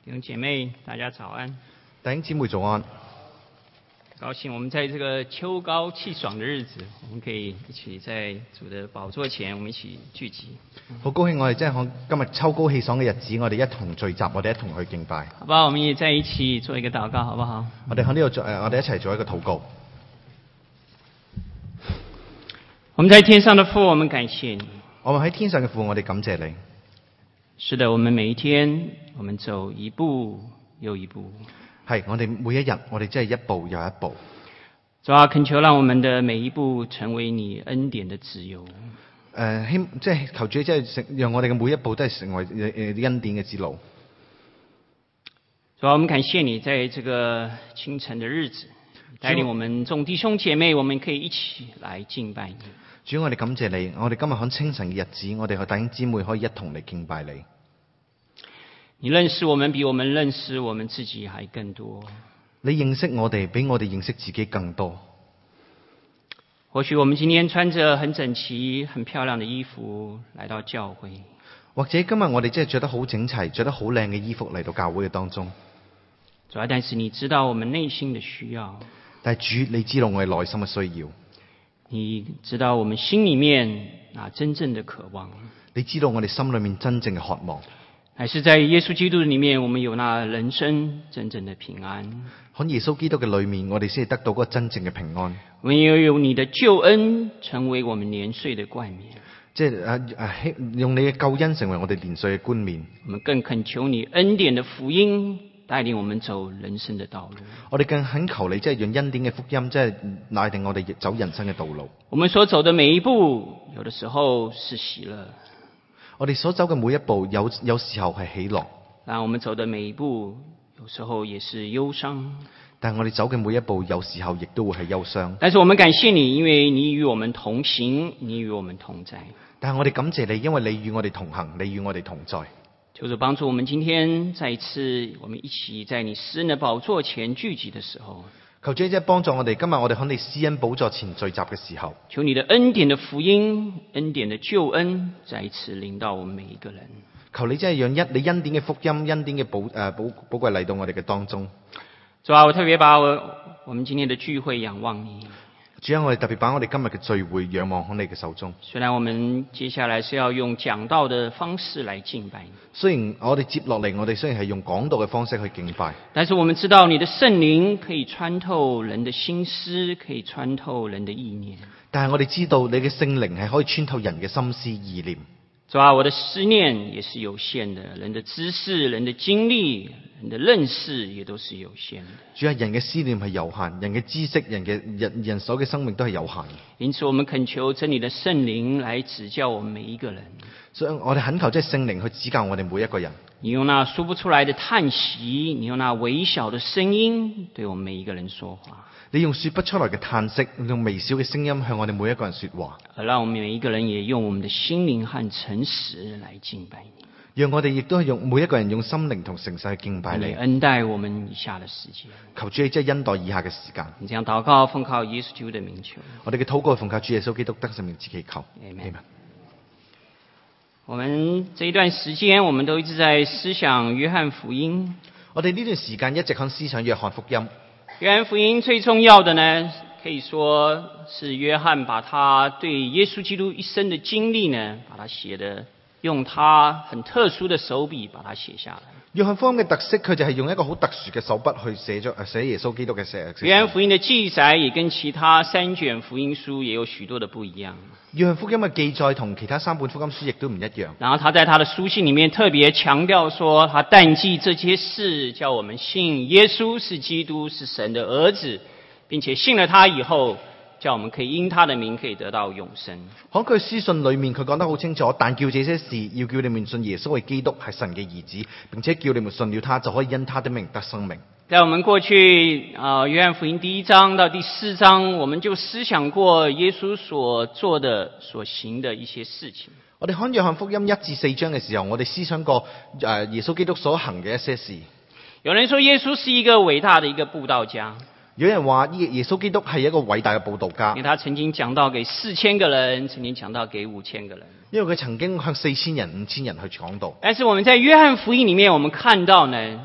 弟兄姐妹，大家早安！ 弟兄姊妹早安！ 高興我們在這個秋高氣爽的日子，我們可以一起在主的寶座前，我們一起聚集。 好高興我哋真係今日秋高氣爽嘅日子，我哋一同聚集，我哋一同去敬拜。 好不好？我們也在一起做一個禱告，好不好？ 我哋喺呢度我哋一齊做一個禱告。 我們在天上的父，我們感謝你。 我們喺天上嘅父，我哋感謝你。 是的，我們每一天，我們走一步又一步。 係，我哋每一日，我哋真係一步又一步。 主啊，懇求讓我們的每一步成為你恩典的自由。 即係求主，即係讓我哋嘅每一步都係成為恩典嘅之路。 主啊，我們感謝你，在這個清晨的日子，帶領我們眾弟兄姐妹，我們可以一起來敬拜你。 主，我哋感謝你，我哋今日喺清晨嘅日子，我哋弟兄姊妹可以一同嚟敬拜你。 你認識我們比我們認識我們自己還更多。 你認識我哋比我哋認識自己更多。 或許我們今天穿着很整齊、很漂亮的衣服來到教會， 或者今日我哋真係着得好整齊、着得好靚嘅衣服嚟到教會嘅當中。 主啊，但是你知道我們內心的需要。 但係主，你知道我哋內心嘅需要。 你知道我們心裏面真正的渴望。 你知道我哋心裏面真正嘅渴望。 還是在耶穌基督裏面，我們有那人生真正的平安。 喺耶穌基督嘅裏面，我哋先係得到嗰個真正嘅平安。 我們要有你的救恩成為我們年歲的冠冕。 即係用你嘅救恩成為我哋年歲嘅冠冕。 我們更懇求你恩典的福音帶領我們走人生的道路。 我哋更懇求你，即係用恩典嘅福音，即係帶領我哋走人生嘅道路。 我們所走的每一步，有的時候是喜樂。 我哋所走嘅每一步，有時候係喜樂。 但我們走的每一步，有時候也是憂傷。 但係我哋走嘅每一步，有時候亦都會係憂傷。 但是我們感謝你，因為你與我們同行，你與我們同在。 但係我哋感謝你，因為你與我哋同行，你與我哋同在。 求主幫助我們今天再一次，我們一起在你施恩的寶座前聚集的時候。 求主姐幫助我哋，今日我哋喺你施恩寶座前聚集嘅時候， 求你的恩典的福音、恩典的救恩再一次臨到我們每一個人。 求你真係讓你恩典嘅福音、恩典嘅寶貴嚟到我哋嘅當中。 主啊，我特別把我們今天的聚會仰望你。 主啊，我哋特別把我哋今日嘅聚會仰望喺你嘅手中。 雖然我們接下來是要用講道的方式來敬拜你， 雖然我哋接落嚟，我哋雖然係用講道嘅方式去敬拜， 但是我們知道你的聖靈可以穿透人的心思，可以穿透人的意念。 但係我哋知道你嘅聖靈係可以穿透人嘅心思意念。 主啊，我的思念也是有限的，人的知識、人的經歷、人的認識也都是有限的。 主啊，人嘅思念係有限，人嘅知識、人所嘅生命都係有限。因此，我們懇求真理的聖靈來指教我們每一個人。 所以我哋懇求即係聖靈去指教我哋每一個人。 你用那說不出來的嘆息，你用那微小的聲音對我們每一個人說話。 你用說不出來嘅嘆息，用微小嘅聲音向我哋每一個人說話， 而讓我們每一個人也用我們的心靈和誠實來敬拜你。 讓我哋亦都係用每一個人用心靈同誠實去敬拜你。 恩待我們以下的時間， 求主即係恩待以下嘅時間。 你這樣禱告，奉靠耶穌基督的名求。 我哋嘅禱告奉靠主耶穌基督得勝名字祈求。 Amen。我們這一段時間，我們都一直在思想約翰福音。 我哋呢段時間一直喺思想約翰福音。 約翰福音最重要的呢，可以說是約翰把他對耶穌基督一生的經歷呢，把它寫的，用他很特殊的手筆把它寫下來。 約翰福音嘅特色，佢就係用一個好特殊嘅手筆去寫耶穌基督嘅寫。 約翰福音的記載也跟其他3卷福音書也有許多的不一樣。 約翰福音嘅記載同其他3本福音書亦都唔一樣。 然後他在他的書信裏面特別強調說，他但記這些事，叫我們信耶穌是基督，是神的兒子，並且信了他以後，叫我們可以因他的名可以得到永生。 喺佢書信裏面，佢講得好清楚，但叫這些事，要叫你們信耶穌係基督，係神嘅兒子，並且叫你們信了他，就可以因他的名得生命。 在我們過去約翰福音第1章到第4章，我們就思想過耶穌所做的、所行的一些事情。 我哋看約翰福音1至4章嘅時候，我哋思想過耶穌基督所行嘅一些事。 有人說耶穌是一個偉大的一個佈道家。 有人話耶穌基督係一個偉大嘅佈道家， 因為他曾經講道給4000個人，曾經講道給5000個人。 因為佢曾經向4000人、5000人去講道。 但是我們在約翰福音裡面，我們看到呢，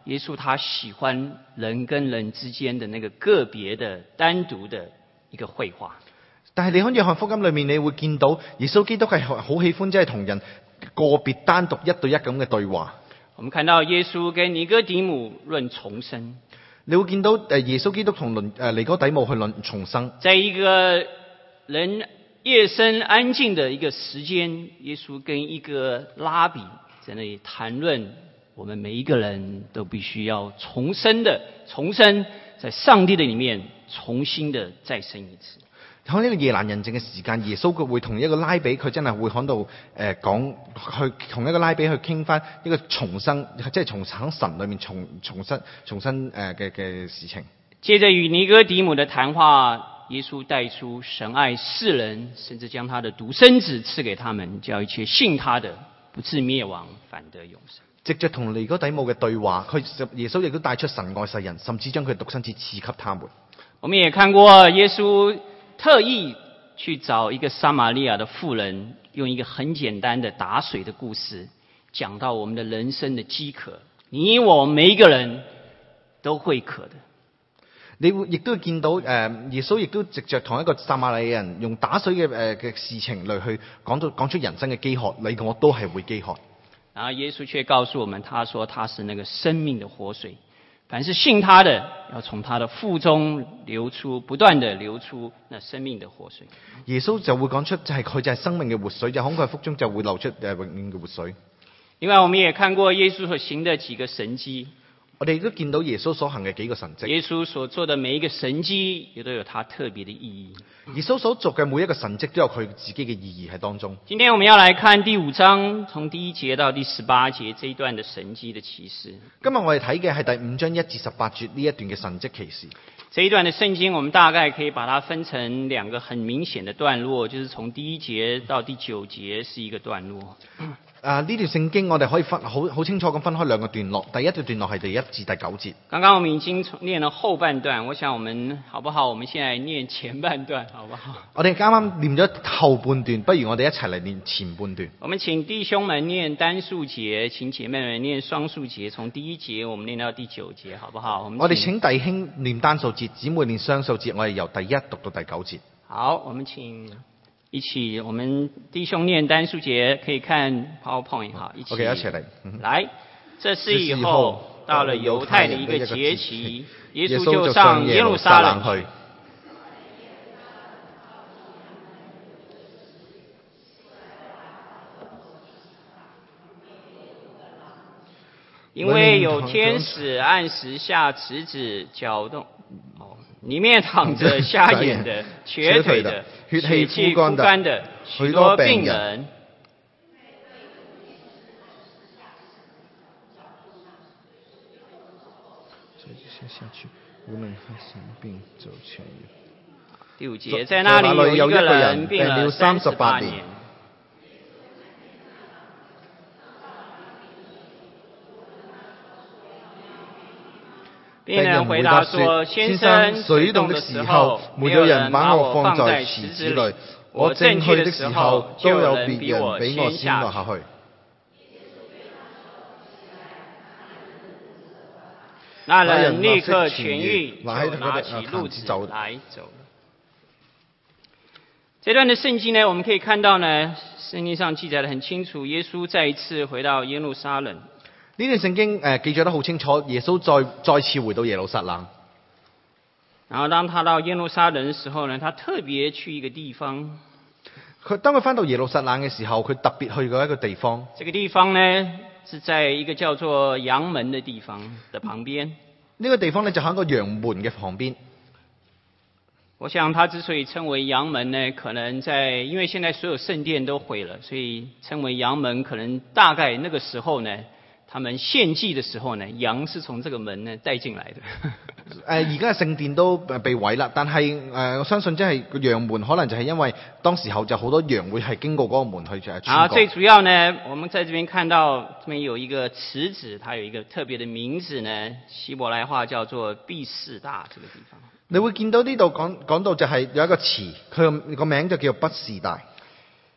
耶穌他喜歡人跟人之間的那個個別的單獨的一個會話。 但係你喺約翰福音裏面，你會見到耶穌基督係好喜歡即係同人個別單獨一對一咁嘅對話。 我們看到耶穌跟尼哥底母論重生， 你會見到耶穌基督同尼哥底母去論重生， 在一個人夜深安靜的一個時間，耶穌跟一個拉比在那裡談論，我們每一個人都必須要重生，在上帝的裡面重新的再生一次。 喺呢個夜闌人靜嘅時間，耶穌佢會同一個拉比，佢真係會喺度講，去同一個拉比去傾翻一個重生，即係從神裏面重新嘅事情。 接着與尼哥底母的談話，耶穌帶出神愛世人，甚至將他的獨生子賜給他們，叫一切信他的不至滅亡，反得永生。 藉着同尼哥底母嘅對話，耶穌亦都帶出神愛世人，甚至將佢獨生子賜給他們。 我們也看過耶穌特意去找一個撒瑪利亞的婦人，用一個很簡單的打水的故事，講到我們的人生的飢渴。你我每一個人都會渴的。 你會亦都見到耶穌亦都藉着同一個撒瑪利亞人用打水嘅事情嚟去講出人生嘅飢渴，你我都係會飢渴。 然後耶穌卻告訴我們，他說他是那個生命的活水。凡是信他的，要從他的腹中流出，不斷的流出那生命的活水。 耶穌就會講出，就係佢就係生命嘅活水，就喺佢腹中就會流出永遠嘅活水。 另外，我們也看過耶穌所行的幾個神蹟。 我哋都見到耶穌所行嘅幾個神蹟。 耶穌所做的每一個神蹟，也都有他特別的意義。 耶穌所做嘅每一個神蹟都有佢自己嘅意義喺當中。 今天我們要來看第5章，從第1節到第18節這一段的神蹟的啟示。 今日我哋睇嘅係第5章1至18節呢一段嘅神蹟啟示。 這一段的聖經，我們大概可以把它分成2個很明顯的段落，就是從第1節到第9節是一個段落。 呢段聖經我哋可以好清楚咁分開2個段落。第一個段落係第1至第9節。 剛剛我們已經念了後半段，我想我們好不好？我們現在念前半段，好不好？ 我哋啱啱念咗後半段，不如我哋一齊嚟念前半段。 我們請弟兄們念單數節，請姐妹們念雙數節，從第1節我們念到第9節，好不好？ 我哋請弟兄念單數節，姊妹念雙數節，我哋由第1讀到第9節。 好，我們請一起，我們弟兄念單數節，可以看 PowerPoint 哈，一起。 OK， 一齊嚟。 來，這事以後，到了猶太的一個節期，耶穌就上耶路撒冷去。因為有天使按時下池子攪動，裡面躺着瞎眼的、瘸腿的、血氣枯乾的許多病人。 下去，無論發生病就痊愈。 第5節，在那裡有一個人病了38年。病人回答說：先生，水動的時候，沒有人把我放在池子裡，我正去的時候，就有人比我先落下去。那人立刻痊愈，就拿起褥子來走了。這段的聖經呢，我們可以看到呢，聖經上記載得很清楚，耶穌再一次回到耶路撒冷。 呢段聖經記載得好清楚，耶穌再次回到耶路撒冷。 然後當他到耶路撒冷的時候呢，他特別去一個地方。 當佢返到耶路撒冷嘅時候，佢特別去過一個地方。 這個地方呢，是在一個叫做羊門的地方的旁邊。 呢個地方呢，就喺個羊門嘅旁邊。 我想他之所以稱為羊門呢，可能因為現在所有聖殿都毀了，所以稱為羊門，可能大概那個時候呢，他們獻祭的時候呢，羊是從這個門呢帶進來的。 而家聖殿都被毀啦，但係我相信即係個羊門，可能就係因為當時候就好多羊會係經過嗰個門去穿過。 啊，最主要呢，我們在這邊看到這邊有一個池子，它有一個特別的名字呢，希伯來話叫做畢士大這個地方。 你會見到呢度講到就係有一個池，佢個名就叫畢士大。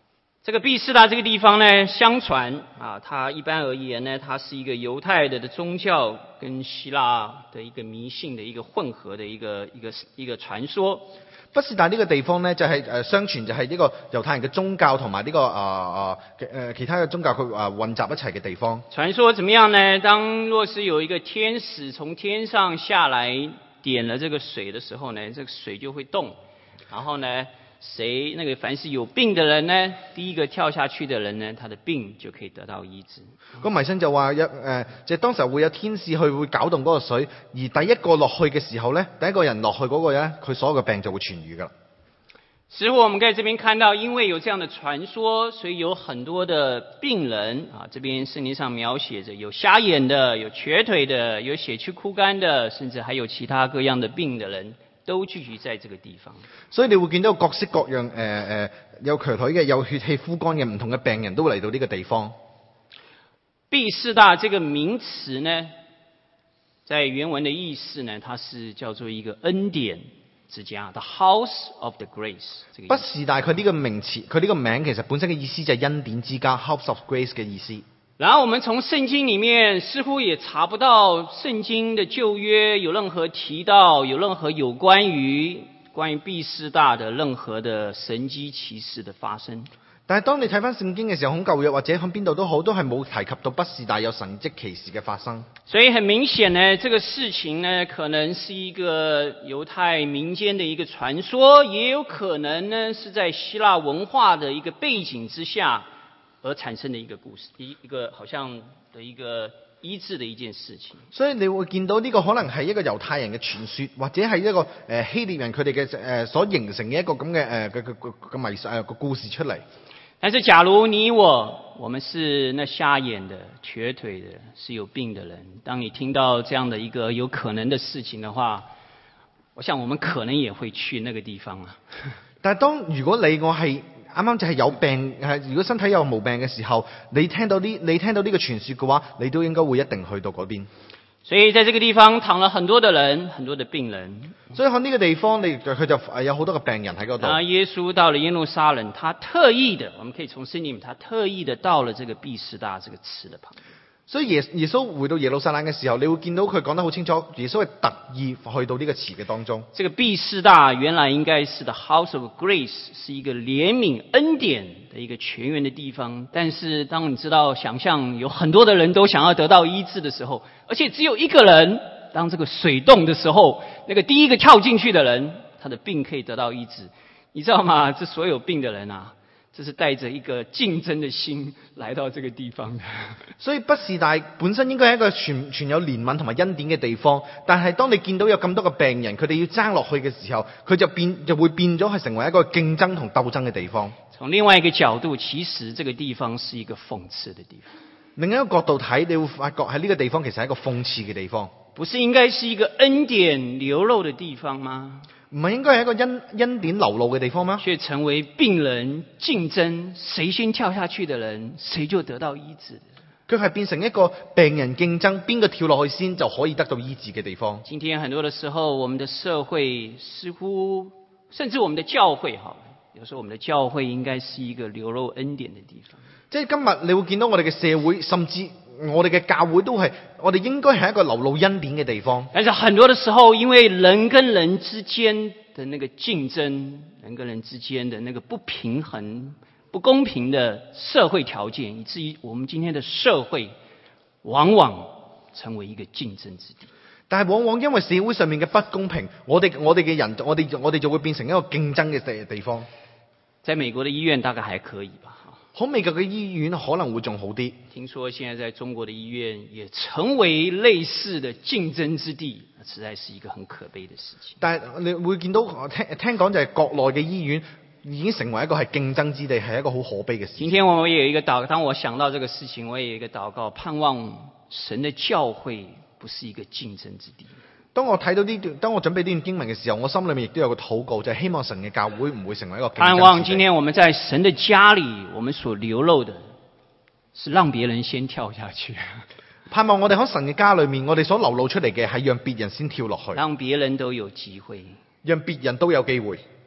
这个毕士大这个地方呢，相传啊，它一般而言呢，它是一个猶太的宗教跟希臘的一個迷信的一個混合的一個傳說。 畢士大呢個地方呢，就係相傳就係呢個猶太人嘅宗教同埋呢個其他嘅宗教佢混雜一齊嘅地方。 傳說怎麼樣呢？當若是有一個天使從天上下來點了這個水的時候呢，這個水就會動，然後呢，那個凡是有病的人呢，第一個跳下去的人呢，他的病就可以得到醫治。 個迷信就話即係當時會有天使去會攪動嗰個水，而第一個落去嘅時候呢，第一個人落去嗰個呢，佢所有嘅病就會痊癒㗎。 似乎我們在這邊看到，因為有這樣的傳說，所以有很多的病人啊，這邊聖經上描寫着有瞎眼的，有瘸腿的，有血氣枯乾的，甚至還有其他各樣的病的人都聚集在這個地方。 所以你會見到各式各樣有瘸腿嘅、有血氣枯乾嘅唔同嘅病人都會嚟到呢個地方。 畢士大這個名詞呢，在原文的意思呢，它是叫做一個恩典之家 ，The House of the Grace。 畢士大佢呢個名詞，佢呢個名其實本身嘅意思就係恩典之家 ，House of Grace 嘅意思。 然後我們從聖經裡面似乎也查不到聖經的舊約有任何提到，有任何有關於畢士大的任何的神蹟奇事的發生。 但係當你睇翻聖經嘅時候，喺舊約或者喺邊度都好，都係冇提及到畢士大有神蹟奇事嘅發生。 所以很明顯呢，這個事情呢，可能是一個猶太民間的一個傳說，也有可能呢是在希臘文化的一個背景之下而產生的一個故事，一個好像的一個醫治的一件事情。 所以你會見到呢個可能係一個猶太人嘅傳說，或者係一個希臘人佢哋嘅所形成嘅一個咁嘅迷信個故事出嚟。 但是假如你我們是那瞎眼的、瘸腿的、是有病的人，當你聽到這樣的一個有可能的事情的話，我想我們可能也會去那個地方啊。 但係如果我係啱啱就係有病，如果身體有毛病嘅時候，你聽到呢個傳說嘅話，你都應該會一定去到嗰邊。 所以在這個地方躺了很多的人，很多的病人。 所以喺呢個地方，佢就有好多個病人喺嗰度。 啊，耶穌到了耶路撒冷，他特意的，我們可以從聖經，他特意的到了這個畢士大這個池的旁邊。所以耶穌回到耶路撒冷嘅時候，你會見到佢講得好清楚，耶穌係特意去到呢個池嘅當中。 這個畢士大原來應該是 The House of Grace， 是一個憐憫恩典的一個泉源的地方。但是當你知道想象有很多的人都想要得到醫治的時候，而且只有一個人，當這個水動的時候，那個第一個跳進去的人，他的病可以得到醫治。你知道嗎？這所有病的人啊，這是帶着一個競爭的心來到這個地方的。 所以畢士大本身應該係一個全有憐憫同埋恩典嘅地方，但係當你見到有咁多個病人，佢哋要爭落去嘅時候，佢就會變咗係成為一個競爭同鬥爭嘅地方。 從另外一個角度，其實這個地方是一個諷刺的地方。 另一個角度睇，你會發覺喺呢個地方其實係一個諷刺嘅地方。 不是應該是一個恩典流露的地方嗎？ 唔係應該係一個恩典流露嘅地方嗎？ 卻成為病人競爭，誰先跳下去的人，誰就得到醫治。 佢係變成一個病人競爭，邊個跳落去先就可以得到醫治嘅地方。 今天很多的時候，我們的社會似乎，甚至我們的教會，有時候我們的教會應該是一個流露恩典的地方。 即係今日你會見到我哋嘅社會，甚至我哋嘅教會都係，我哋應該係一個流露恩典嘅地方。 但是很多的時候，因為人跟人之間的那個競爭，人跟人之間的那個不平衡、不公平的社會條件，以至於我們今天的社會往往成為一個競爭之地。 但係往往因為社會上面嘅不公平，我哋嘅人，我哋就會變成一個競爭嘅地方。 在美國的醫院大概還可以吧。 好，美國嘅醫院可能會仲好啲。 聽說現在在中國的醫院也成為類似的競爭之地，實在是一個很可悲的事情。 但係你會見到聽講就係國內嘅醫院已經成為一個係競爭之地，係一個好可悲嘅事情。 今天我也有一個當我想到這個事情，我也有一個禱告，盼望神的教會不是一個競爭之地。 當我睇到呢段，當我準備呢段經文嘅時候，我心裏面亦都有個禱告，就係希望神嘅教會唔會成為一個競爭之地。盼望今天我們在神的家裏，我們所流露的是讓別人先跳下去。 盼望我哋喺神嘅家裏面，我哋所流露出嚟嘅係讓別人先跳落去， 讓別人都有機會， 讓別人都有機會。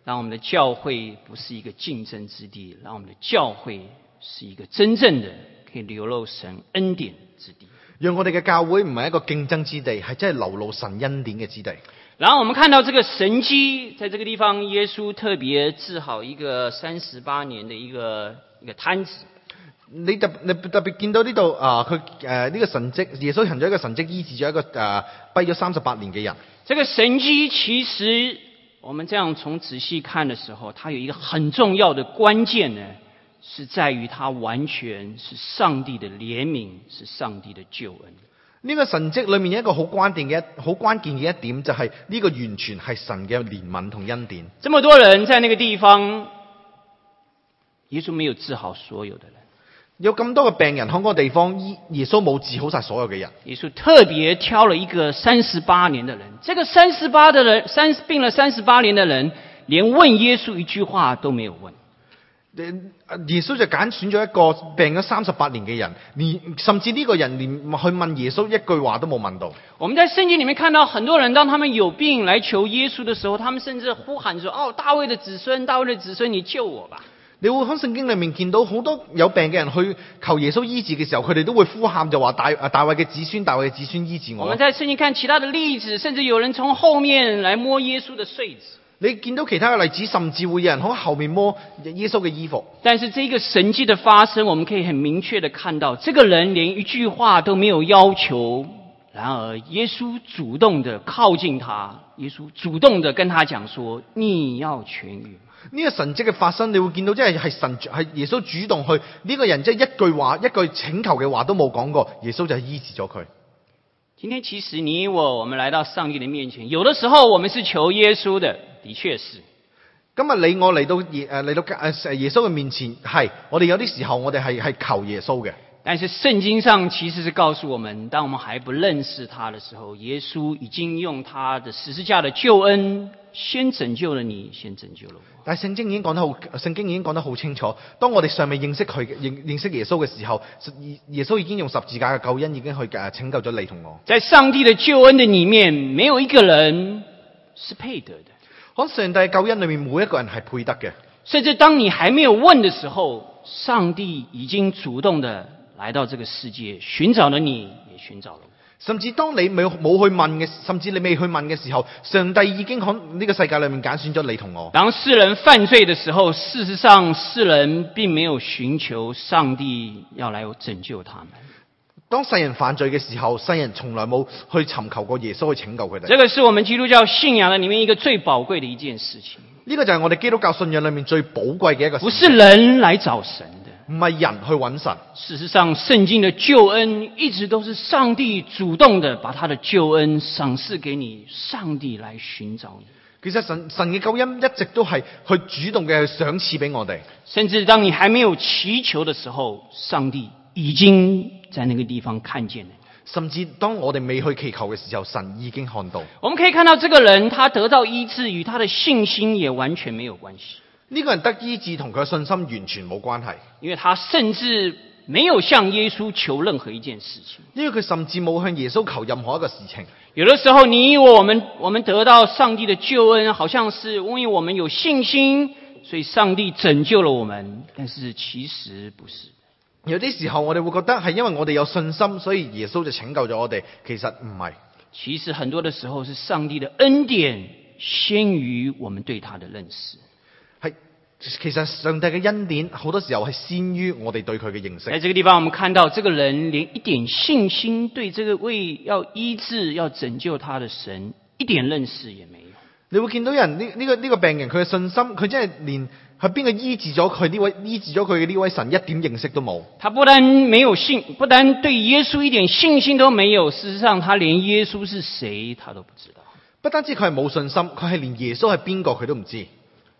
让我们的教會不是一個競爭之地，讓我們的教會是一個真正的可以流露神恩典之地。 讓我哋嘅教會唔係一個競爭之地，係真係流露神恩典嘅之地。 然後我們看到這個神蹟，在這個地方，耶穌特別治好一個38年的一個癱子。 你特別見到呢度佢呢個神蹟，耶穌行咗一個神蹟，醫治咗一個跛咗38年嘅人。 這個神蹟其實我們這樣從仔細看的時候，它有一個很重要的關鍵呢，是在於它完全是上帝的憐憫，是上帝的救恩。 呢個神蹟裏面有一個好關鍵嘅一點，就係呢個完全係神嘅憐憫同恩典。 這麼多人在那個地方，耶穌沒有治好所有的人。 有咁多個病人喺嗰個地方，耶穌冇治好晒所有嘅人。 耶穌特別挑了一個38年的人，這個病了38年的人，連問耶穌一句話都沒有問。 耶穌就揀選咗一個病咗38年嘅人，甚至呢個人連去問耶穌一句話都冇問到。 我們在聖經裡面看到很多人，當他們有病來求耶穌的時候，他們甚至呼喊說：哦，大衛的子孫，你救我吧！ 你會喺聖經裏面見到好多有病嘅人去求耶穌醫治嘅時候，佢哋都會呼喊就話大衛嘅子孫醫治我。 我們在聖經看其他的例子，甚至有人從後面來摸耶穌的繸子。 你見到其他嘅例子，甚至會有人喺後面摸耶穌嘅衣服。 但是這個神蹟的發生，我們可以很明確的看到，這個人連一句話都沒有要求，然而耶穌主動的靠近他，耶穌主動的跟他講說：你要痊癒。 呢個神蹟嘅發生，你會見到係耶穌主動去呢個人，即係一句請求嘅話都冇講過，耶穌就醫治咗佢。 今天其實你我們來到上帝的面前，有的時候我們是求耶穌的，的確是。 今日你我嚟到耶穌嘅面前，係我哋有啲時候我哋係求耶穌嘅。 但是聖經上其實是告訴我們，當我們還不認識他的時候，耶穌已經用他的十字架的救恩先拯救了你，先拯救了我。 但係聖經已經講得好清楚，當我哋尚未認識耶穌嘅時候，耶穌已經用十字架嘅救恩已經去拯救咗你同我。 在上帝的救恩的裏面，沒有一個人是配得的。 喺上帝救恩裏面，每一個人係配得嘅。 甚至當你還沒有問的時候，上帝已經主動的來到這個世界，尋找了你，也尋找了我。 甚至當你冇去問嘅，甚至你未去問嘅時候，上帝已經喺呢個世界裏面揀選咗你同我。 當世人犯罪的時候，事實上世人並沒有尋求上帝要來拯救他們。 當世人犯罪嘅時候，世人從來冇去尋求過耶穌去拯救佢哋。 這個是我們基督教信仰的裏面一個最寶貴的一件事情。 呢個就係我哋基督教信仰裏面最寶貴嘅一個事情。 不是人來找神的， 唔係人去揾神。 事實上，聖經的救恩一直都是上帝主動的把他的救恩賞賜給你，上帝來尋找你。 其實神嘅救恩一直都係去主動嘅賞賜俾我哋。 甚至當你還沒有祈求的時候，上帝已經在那個地方看見了。 甚至當我哋未去祈求嘅時候，神已經看到。 我們可以看到這個人，他得到醫治，與他的信心也完全沒有關係。 呢個人得醫治同佢嘅信心完全冇關係， 因為他甚至沒有向耶穌求任何一件事情。 因為佢甚至冇向耶穌求任何一個事情。 有的時候你我們得到上帝的救恩，好像是因為我們有信心，所以上帝拯救了我們，但是其實不是。 有啲時候我哋會覺得係因為我哋有信心，所以耶穌就拯救咗我哋，其實唔係。 其實很多的時候是上帝的恩典先於我們對他的認識。 係，其實上帝嘅恩典好多時候係先於我哋對佢嘅認識。 在這個地方我們看到這個人連一點信心對這個位要醫治要拯救他的神一點認識也沒有。 你會見到人呢個病人佢嘅信心，佢真係連係邊個醫治咗佢嘅呢位神一點認識都冇。 他不但對耶穌一點信心都沒有，事實上他連耶穌是誰他都不知道。 不單止佢係冇信心，佢係連耶穌係邊個佢都唔知。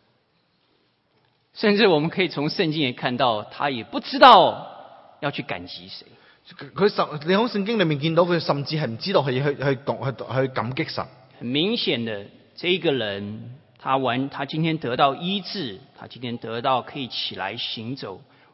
甚至我們可以從聖經也看到，他也不知道要去感激誰。 你喺聖經裏面見到佢甚至係唔知道去感激神。 很明顯的，這一個人他今天得到醫治，他今天得到可以起來行走，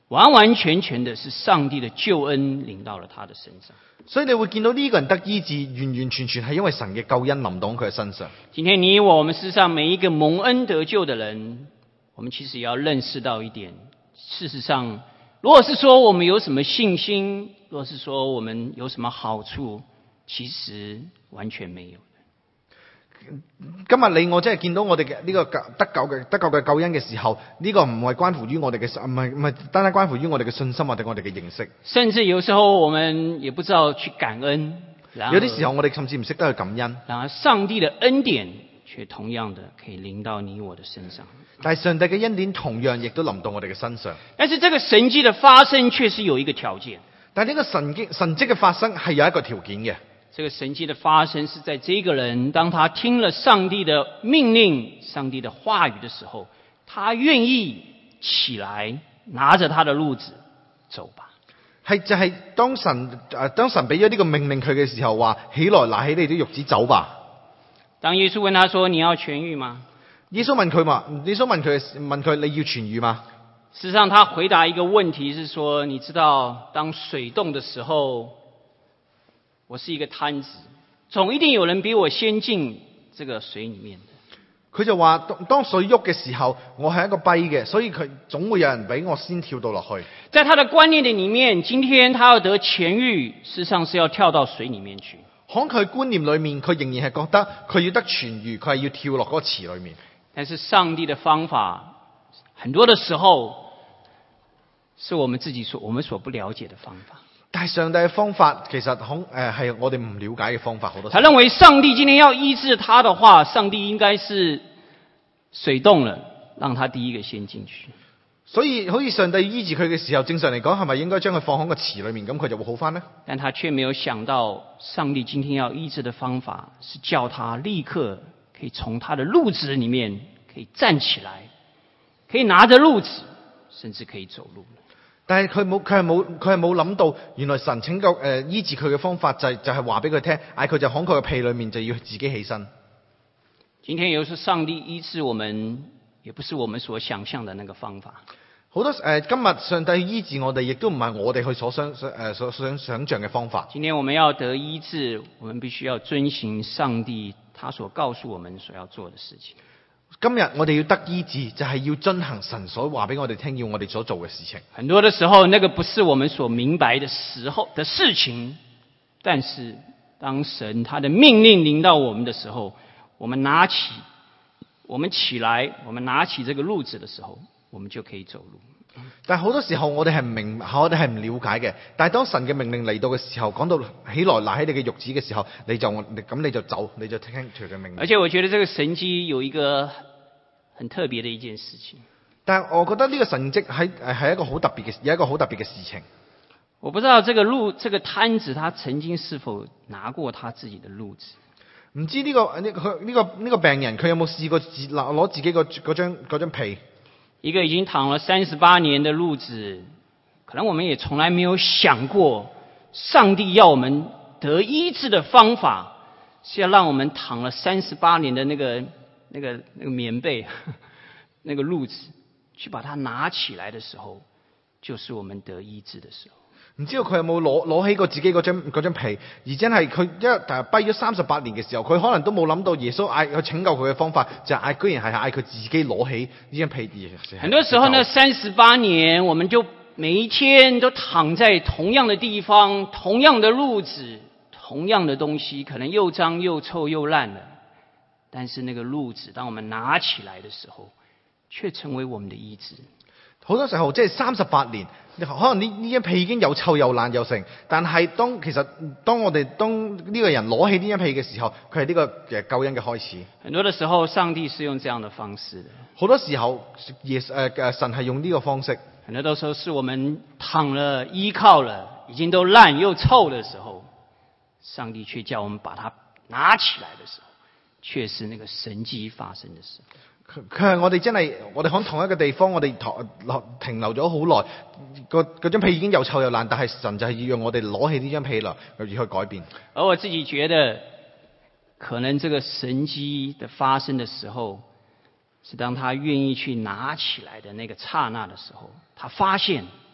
完完全全的是上帝的救恩临到了他的身上。 所以你會見到呢個人得醫治，完完全全係因為神嘅救恩臨到佢嘅身上。 今天你我們世上每一個蒙恩得救的人，我們其實也要認識到一點，事實上如果是說我們有什麼信心，如果是說我們有什麼好處，其實完全沒有。 今日你我真係見到我哋嘅呢個得救嘅救恩嘅時候，呢個唔係關乎於我哋嘅，唔係單單關乎於我哋嘅信心或者我哋嘅認識。 甚至有時候我們也不知道去感恩， 有啲時候我哋甚至唔識得去感恩。 然而上帝的恩典卻同樣的可以臨到你我的身上。 但係上帝嘅恩典同樣亦都臨到我哋嘅身上。 但是這個神蹟的發生卻是有一個條件。 但係呢個神蹟嘅發生係有一個條件嘅。 這個神蹟的發生是在這個人當他聽了上帝的命令、上帝的話語的時候，他願意起來拿着他的褥子走吧。 就係當神俾咗呢個命令佢嘅時候，話起來拿起你啲褥子走吧。 當耶穌問他說：你要痊癒嗎？ 耶穌問佢你要痊癒嗎？ 事實上他回答一個問題是說，你知道當水動的時候，我是一個癱子，總一定有人比我先進這個水裡面的。 佢就話當水喐嘅時候，我係一個跛嘅，所以佢總會有人比我先跳到落去。 在他的觀念的裡面，今天他要得痊癒，事實上是要跳到水裡面去。 喺佢觀念裡面，佢仍然係覺得佢要得痊癒，佢係要跳落嗰個池裡面。但是上帝的方法，很多的時候是我們所不了解的方法。 但係上帝嘅方法其實係我哋唔了解嘅方法好多時。 他認為上帝今天要醫治他的話，上帝應該是水動了，讓他第一個先進去。 所以好似上帝醫治佢嘅時候，正常嚟講係咪應該將佢放喺個池裡面，咁佢就會好返呢？ 但他卻沒有想到，上帝今天要醫治的方法是叫他立刻可以從他的褥子裡面可以站起來，可以拿着褥子，甚至可以走路。 但係佢係冇諗到，原來神拯救醫治佢嘅方法就係話俾佢聽，嗌佢就喺佢嘅被裏面就要自己起身。 今天有時上帝醫治我們，也不是我們所想象的那個方法。 好多今日上帝醫治我哋，亦都唔係我哋去所想象嘅方法。 今天我們要得醫治，我們必須要遵行上帝他所告訴我們所要做的事情。 今日我哋要得醫治，就係要遵行神所話俾我哋聽，要我哋所做嘅事情。 很多的時候，那個不是我們所明白的時候的事情，但是當神他的命令臨到我們的時候，我們起來，我們拿起這個褥子的時候，我們就可以走路。 但係好多時候我哋係唔了解嘅。但係當神嘅命令嚟到嘅時候，講到起來拿起你嘅褥子嘅時候，你就走，你就聽佢嘅命令。 而且我覺得這個神蹟有一個很特別的一件事情。 但係我覺得呢個神蹟係一個好特別嘅事情。 我不知道這個癱子他曾經是否拿過他自己的褥子。 唔知呢個病人佢有冇試過攞自己嗰張被？ 一個已經躺了38年的褥子，可能我們也從來沒有想過，上帝要我們得醫治的方法是要讓我們躺了38年的那個棉被，那個褥子，去把它拿起來的時候，就是我們得醫治的時候。 唔知道佢有冇攞起過自己嗰張被，而真係佢跛咗38年嘅時候，佢可能都冇諗到耶穌嗌佢拯救佢嘅方法，就係居然係嗌佢自己攞起呢張被。 很多時候呢，38年，我們就每一天都躺在同樣的地方，同樣的褥子，同樣的東西，可能又髒又臭又爛了。但是那個褥子，當我們拿起來的時候，卻成為我們的醫治。 好多時候即係38年，可能呢張被已經又臭又爛又成，但係當呢個人攞起呢張被嘅時候，佢係呢個救恩嘅開始。 很多的時候，上帝是用這樣的方式的。 好多時候，神係用呢個方式。 很多的時候，是我們躺了、依靠了，已經都爛又臭的時候，上帝卻叫我們把它拿起來的時候，卻是那個神蹟發生的時候。 佢係我哋喺同一個地方，我哋停留咗好耐，嗰張被已經又臭又爛，但係神就係要讓我哋攞起呢張被來而去改變。 而我自己覺得，可能這個神蹟的發生的時候，是當他願意去拿起來的那個剎那的時候，他發現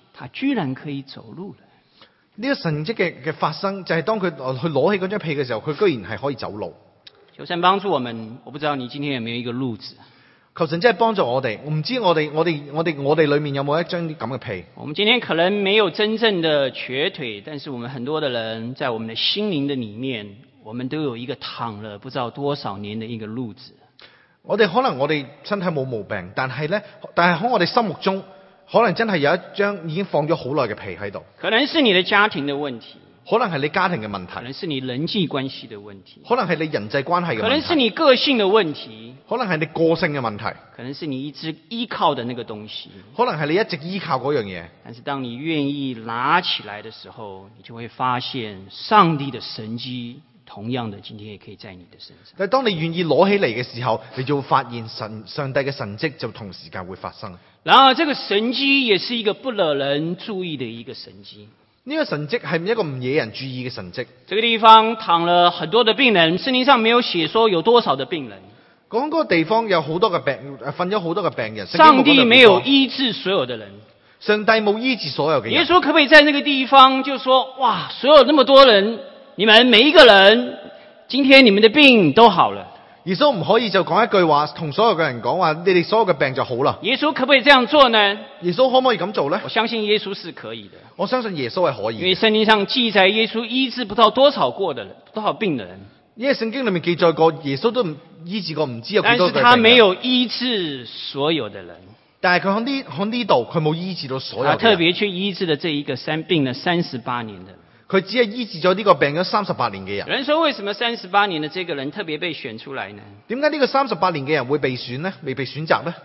他居然可以走路了。 呢個神蹟嘅發生，就係當佢去攞起嗰張被嘅時候，佢居然係可以走路。 求神幫助我們，我不知道你今天有沒有一個褥子。 求神真係幫助我哋，我唔知我哋裏面有冇一張咁嘅被。 我們今天可能沒有真正的瘸腿，但是我們很多的人在我們的心靈的裡面，我們都有一個躺了不知道多少年的一個褥子。 我哋可能我哋身體冇毛病，但係喺我哋心目中，可能真係有一張已經放咗好耐嘅被喺度。 可能是你的家庭的問題， 可能係你家庭嘅問題， 可能是你人際關係的問題， 可能係你人際關係嘅問題， 可能是你個性的問題， 可能係你個性嘅問題， 可能是你一直依靠的那個東西， 可能係你一直依靠嗰樣嘢。 但是當你願意拿起來的時候，你就會發現上帝的神蹟同樣的今天也可以在你的身上。 但係當你願意攞起嚟嘅時候，你就會發現上帝嘅神蹟就同時間會發生。 然而這個神蹟也是一個不惹人注意的一個神蹟。 呢個神蹟係一個唔惹人注意嘅神蹟。 這個地方躺了很多的病人，聖經上沒有寫說有多少的病人。 講嗰個地方有好多嘅瞓咗好多嘅病人。 上帝沒有醫治所有的人。 上帝冇醫治所有嘅人。 耶穌可不可以在那個地方就說：哇，所有那麼多人，你們每一個人，今天你們的病都好了。 耶穌唔可以就講一句話，同所有嘅人講話，你哋所有嘅病就好啦。 耶穌可不可以這樣做呢？ 耶穌可唔可以咁做呢？ 我相信耶穌是可以的。 我相信耶穌係可以的。 因為聖經上記載耶穌醫治不知道多少過的人，多少病的人。 因為聖經裏面記載過，耶穌都醫治過唔知有幾多個病人。 但是他沒有醫治所有的人。 但係佢喺呢度，佢冇醫治到所有嘅人。 他特別去醫治了這一個病了38年的人。 佢只係醫治咗呢個病咗38年嘅人。 有人說，為什麼38年的這個人特別被選出來呢？ 點解呢個38年嘅人會被選呢？未被選擇呢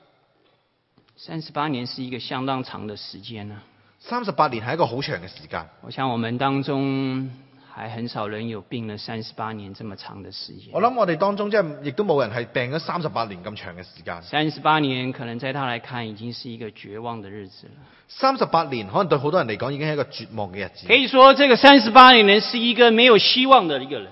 ？38年是一個相當長的時間啊。 38年係一個好長嘅時間。 我想我們當中還很少人有病了38年這麼長的時間。 我諗我哋當中亦都冇人係病咗38年咁長嘅時間。 38年可能在他來看已經是一個絕望的日子了。 38年可能對好多人嚟講已經係一個絕望嘅日子。 可以說這個38年人是一個沒有希望的一個人。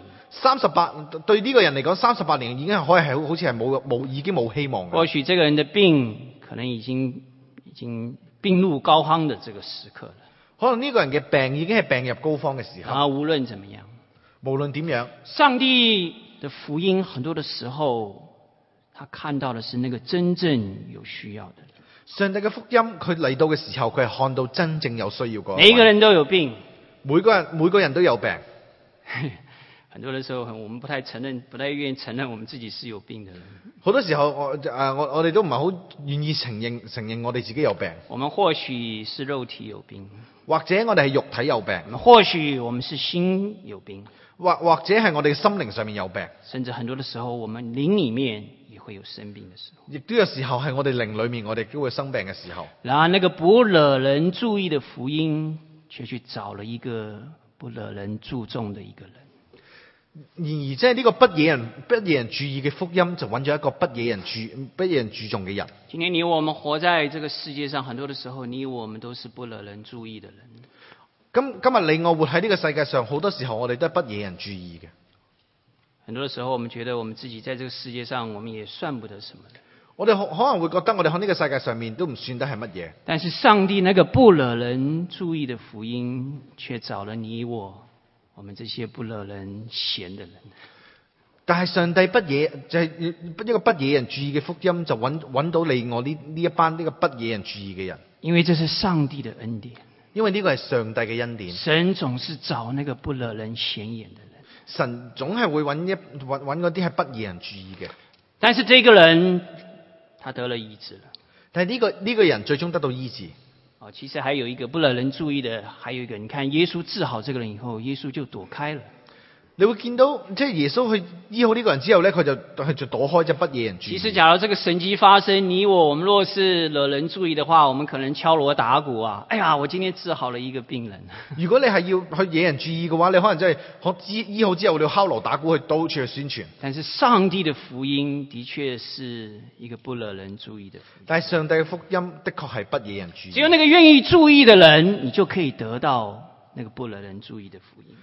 38對呢個人嚟講，38年已經可以係好似係已經冇希望嘅。 或許這個人的病可能已經病入膏肓的這個時刻了。 可能呢個人嘅病已經係病入膏肓嘅時候。 啊，無論怎麼樣， 無論點樣， 上帝的福音很多的時候，他看到的是那個真正有需要的人。 上帝嘅福音佢嚟到嘅時候，佢係看到真正有需要嘅人。 每一個人都有病， 每個人都有病。 很多的時候，我們不太願意承認我們自己是有病的人。 好多時候，我哋都唔係好願意承認我哋自己有病。 我們或許是肉體有病， 或者我哋係肉體有病。 或許我們是心有病， 或者係我哋心靈上面有病。 甚至很多的時候，我們靈裏面也會有生病的時候。 亦都有時候係我哋靈裏面，我哋都會生病嘅時候。 然而，那個不惹人注意的福音，卻去找了一個不惹人注重的一個人。 然而，即係呢個不惹人注意嘅福音，就揾咗一個不惹人注重嘅人。 今天你我們活在這個世界上，很多的時候，你我們都是不惹人注意的人。 今日你我活喺呢個世界上，好多時候我哋都係不惹人注意嘅。 很多的時候，我們覺得我們自己在這個世界上，我們也算不得什麼的。 我哋可能會覺得我哋喺呢個世界上面都唔算得係乜嘢。 但是上帝那個不惹人注意的福音，卻找了你我們這些不惹人嫌的人。 但係上帝就係一個不惹人注意嘅福音，就揾到你我呢一班呢個不惹人注意嘅人。 因為這是上帝的恩典。 因為呢個係上帝嘅恩典。 神總是找那個不惹人顯眼的人。 神總係會揾嗰啲係不惹人注意嘅。但是這個人，他得了醫治了。 但係呢個人最終得到醫治。 其實還有一個不惹人注意的，還有一個，你看耶穌治好這個人以後，耶穌就躲開了。 你會見到，即係耶穌去醫好呢個人之後咧，佢就躲開，就不惹人注意。 其實假如這個神蹟發生，你我們若是惹人注意的話，我們可能敲鑼打鼓啊！哎呀，我今天治好了一個病人。如果你係要去惹人注意嘅話，你可能真係醫好之後，你要敲鑼打鼓去到處去宣傳。但是上帝的福音的確是一個不惹人注意的福音。但係上帝嘅福音的確係不惹人注意。只有那個願意注意的人，你就可以得到那個不惹人注意的福音。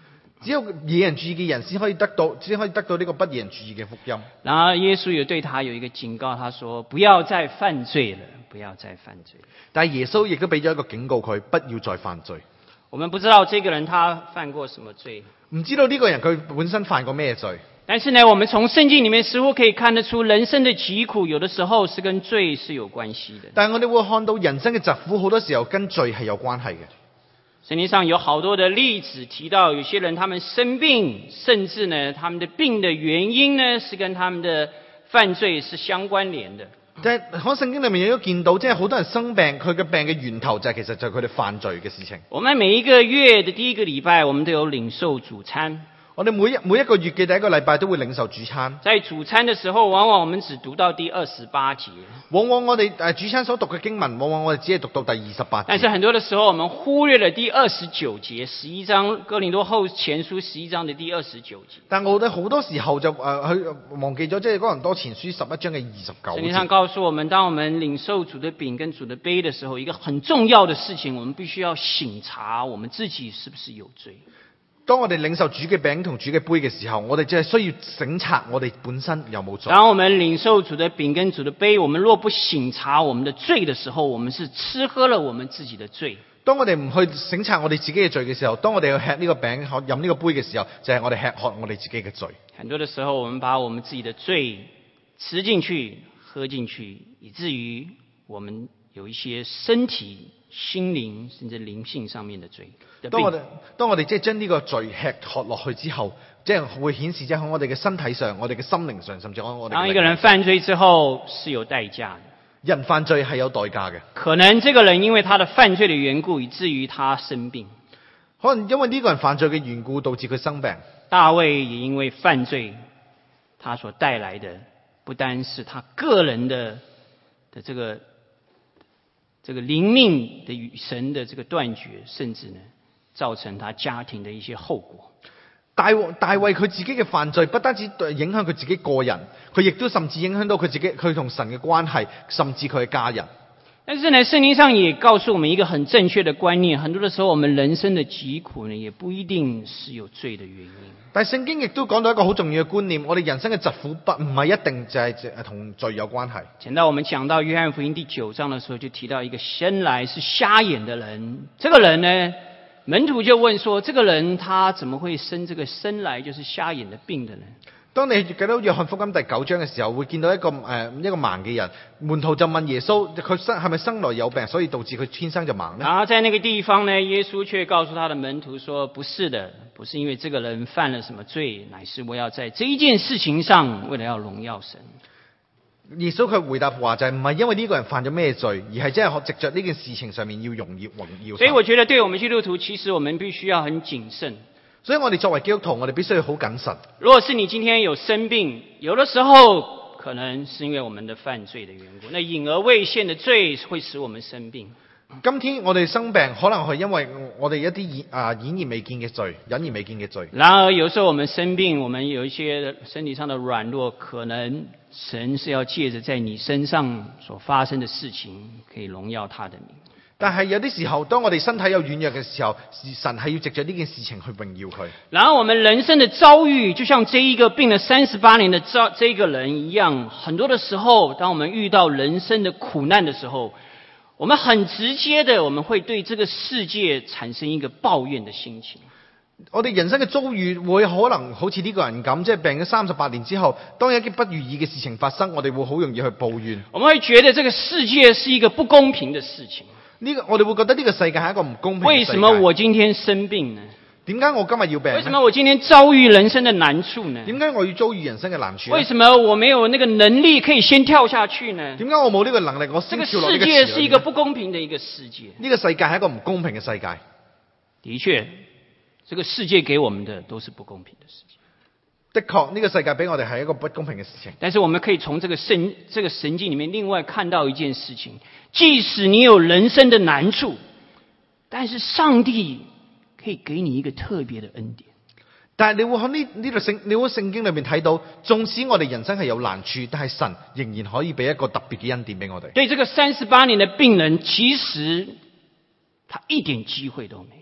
只有野人主義嘅人先可以得到呢個不野人主義嘅福音。 然而耶穌也對他有一個警告，他說不要再犯罪了，不要再犯罪。 但係耶穌亦都俾咗一個警告佢，不要再犯罪。 我們不知道這個人他犯過什麼罪， 唔知道呢個人佢本身犯過咩罪。 但是呢，我們從聖經裡面似乎可以看得出，人生的疾苦有的時候是跟罪是有關係的。 但係我哋會看到人生嘅疾苦好多時候跟罪係有關係嘅。 聖經上有好多的例子提到，有些人他們生病，甚至呢他們的病的原因呢是跟他們的犯罪是相關聯的。 即係喺聖經裏面亦都見到，即係好多人生病，佢嘅病嘅源頭就係其實就係佢哋犯罪嘅事情。 我們每一個月的第一個禮拜，我們都有領受主餐。 我哋每一個月嘅第一個禮拜都會領受主餐。 在主餐的時候，往往我們只讀到第28節。 往往我哋主餐所讀嘅經文，往往我哋只係讀到第28節。 但是很多的時候，我們忽略了第29節，11章哥林多後前書11章的第29節。 但我哋好多時候就去忘記咗，即係哥林多前書11章嘅29節。聖經上告訴我們，當我們領受主的餅跟主的杯的時候，一個很重要的事情，我們必須要省察我們自己是不是有罪。 當我哋領受主嘅餅同主嘅杯嘅時候，我哋就係需要省察我哋本身有冇罪。 當我們領受主的餅跟主的杯，我們若不省察我們的罪的時候，我們是吃喝了我們自己的罪。 當我哋唔去省察我哋自己嘅罪嘅時候，當我哋去吃呢個餅、飲呢個杯嘅時候，就係我哋吃喝我哋自己嘅罪。 很多的時候，我們把我們自己的罪吃進去、喝進去，以至於我們有一些身體、心靈甚至靈性上面的罪。當我哋即係將呢個罪吃喝落去之後，即係會顯示即係喺我哋嘅身體上、我哋嘅心靈上，甚至喺我哋。 當一個人犯罪之後是有代價的。 人犯罪係有代價嘅。 可能這個人因為他的犯罪的緣故，以至於他生病。 可能因為呢個人犯罪嘅緣故，導致佢生病。 大衛也因為犯罪，他所帶來的不單是他個人的這個靈命的與神的這個斷絕，甚至呢造成他家庭的一些後果。 大衛佢自己嘅犯罪不單止影響佢自己個人，佢亦都甚至影響到佢同神嘅關係，甚至佢嘅家人。 但是呢，聖經上也告訴我們一個很正確的觀念，很多的時候我們人生的疾苦呢，也不一定是有罪的原因。 但係聖經亦都講到一個好重要嘅觀念，我哋人生嘅疾苦唔係一定就係同罪有關係。 前到我們講到約翰福音第9章的時候，就提到一個生來是瞎眼的人，這個人呢，門徒就問說，這個人他怎麼會生這個生來就是瞎眼的病的呢？ 當你記到約翰福音第9章嘅時候，會見到一個盲嘅人，門徒就問耶穌，佢係咪生來有病，所以導致佢天生就盲呢？ 然後在那個地方呢，耶穌卻告訴他的門徒說，不是的，不是因為這個人犯了什麼罪，乃是我要在這一件事情上，為了要榮耀神。 耶穌佢回答話就係唔係因為呢個人犯咗咩罪，而係真係藉着呢件事情上面要榮耀。 所以我覺得對我們基督徒，其實我們必須要很謹慎。 所以我哋作為基督徒，我哋必須要好謹慎。 如果是你今天有生病，有的時候可能是因為我們的犯罪的緣故，那隱而未現的罪會使我們生病。 今天我哋生病，可能係因為我哋一啲隱而未見嘅罪，隱而未見嘅罪。 然而有時候我們生病，我們有一些身體上的軟弱，可能神是要借着在你身上所發生的事情，可以榮耀他的名。 但係有啲時候，當我哋身體有軟弱嘅時候，神係要藉着呢件事情去榮耀佢。 然後我們人生的遭遇，就像這一個病了38年的這個人一樣，很多的時候，當我們遇到人生的苦難的時候，我們很直接的，我們會對這個世界產生一個抱怨的心情。 我哋人生嘅遭遇會可能好似呢個人咁，即係病咗38年之後，當有一啲不如意嘅事情發生，我哋會好容易去抱怨。 我們會覺得這個世界是一個不公平的事情。 我哋會覺得呢個世界係一個唔公平嘅世界。 為什麼我今天生病呢？ 點解我今日要病呢？ 為什麼我今天遭遇人生的難處呢？ 點解我要遭遇人生嘅難處呢？ 為什麼我沒有那個能力可以先跳下去呢？ 點解我冇呢個能力我先跳落呢個池裏呢？ 這個世界是一個不公平的一個世界。 呢個世界係一個唔公平嘅世界。 的確，這個世界給我們的都是不公平的世界。 的確，呢個世界俾我哋係一個不公平嘅事情。 但是我們可以從這個神經裡面另外看到一件事情，即使你有人生的難處，但是上帝可以給你一個特別的恩典。 但係你會喺呢度聖經裏面睇到，縱使我哋人生係有難處，但係神仍然可以俾一個特別嘅恩典俾我哋。 對這個38年的病人，其實他一點機會都沒有。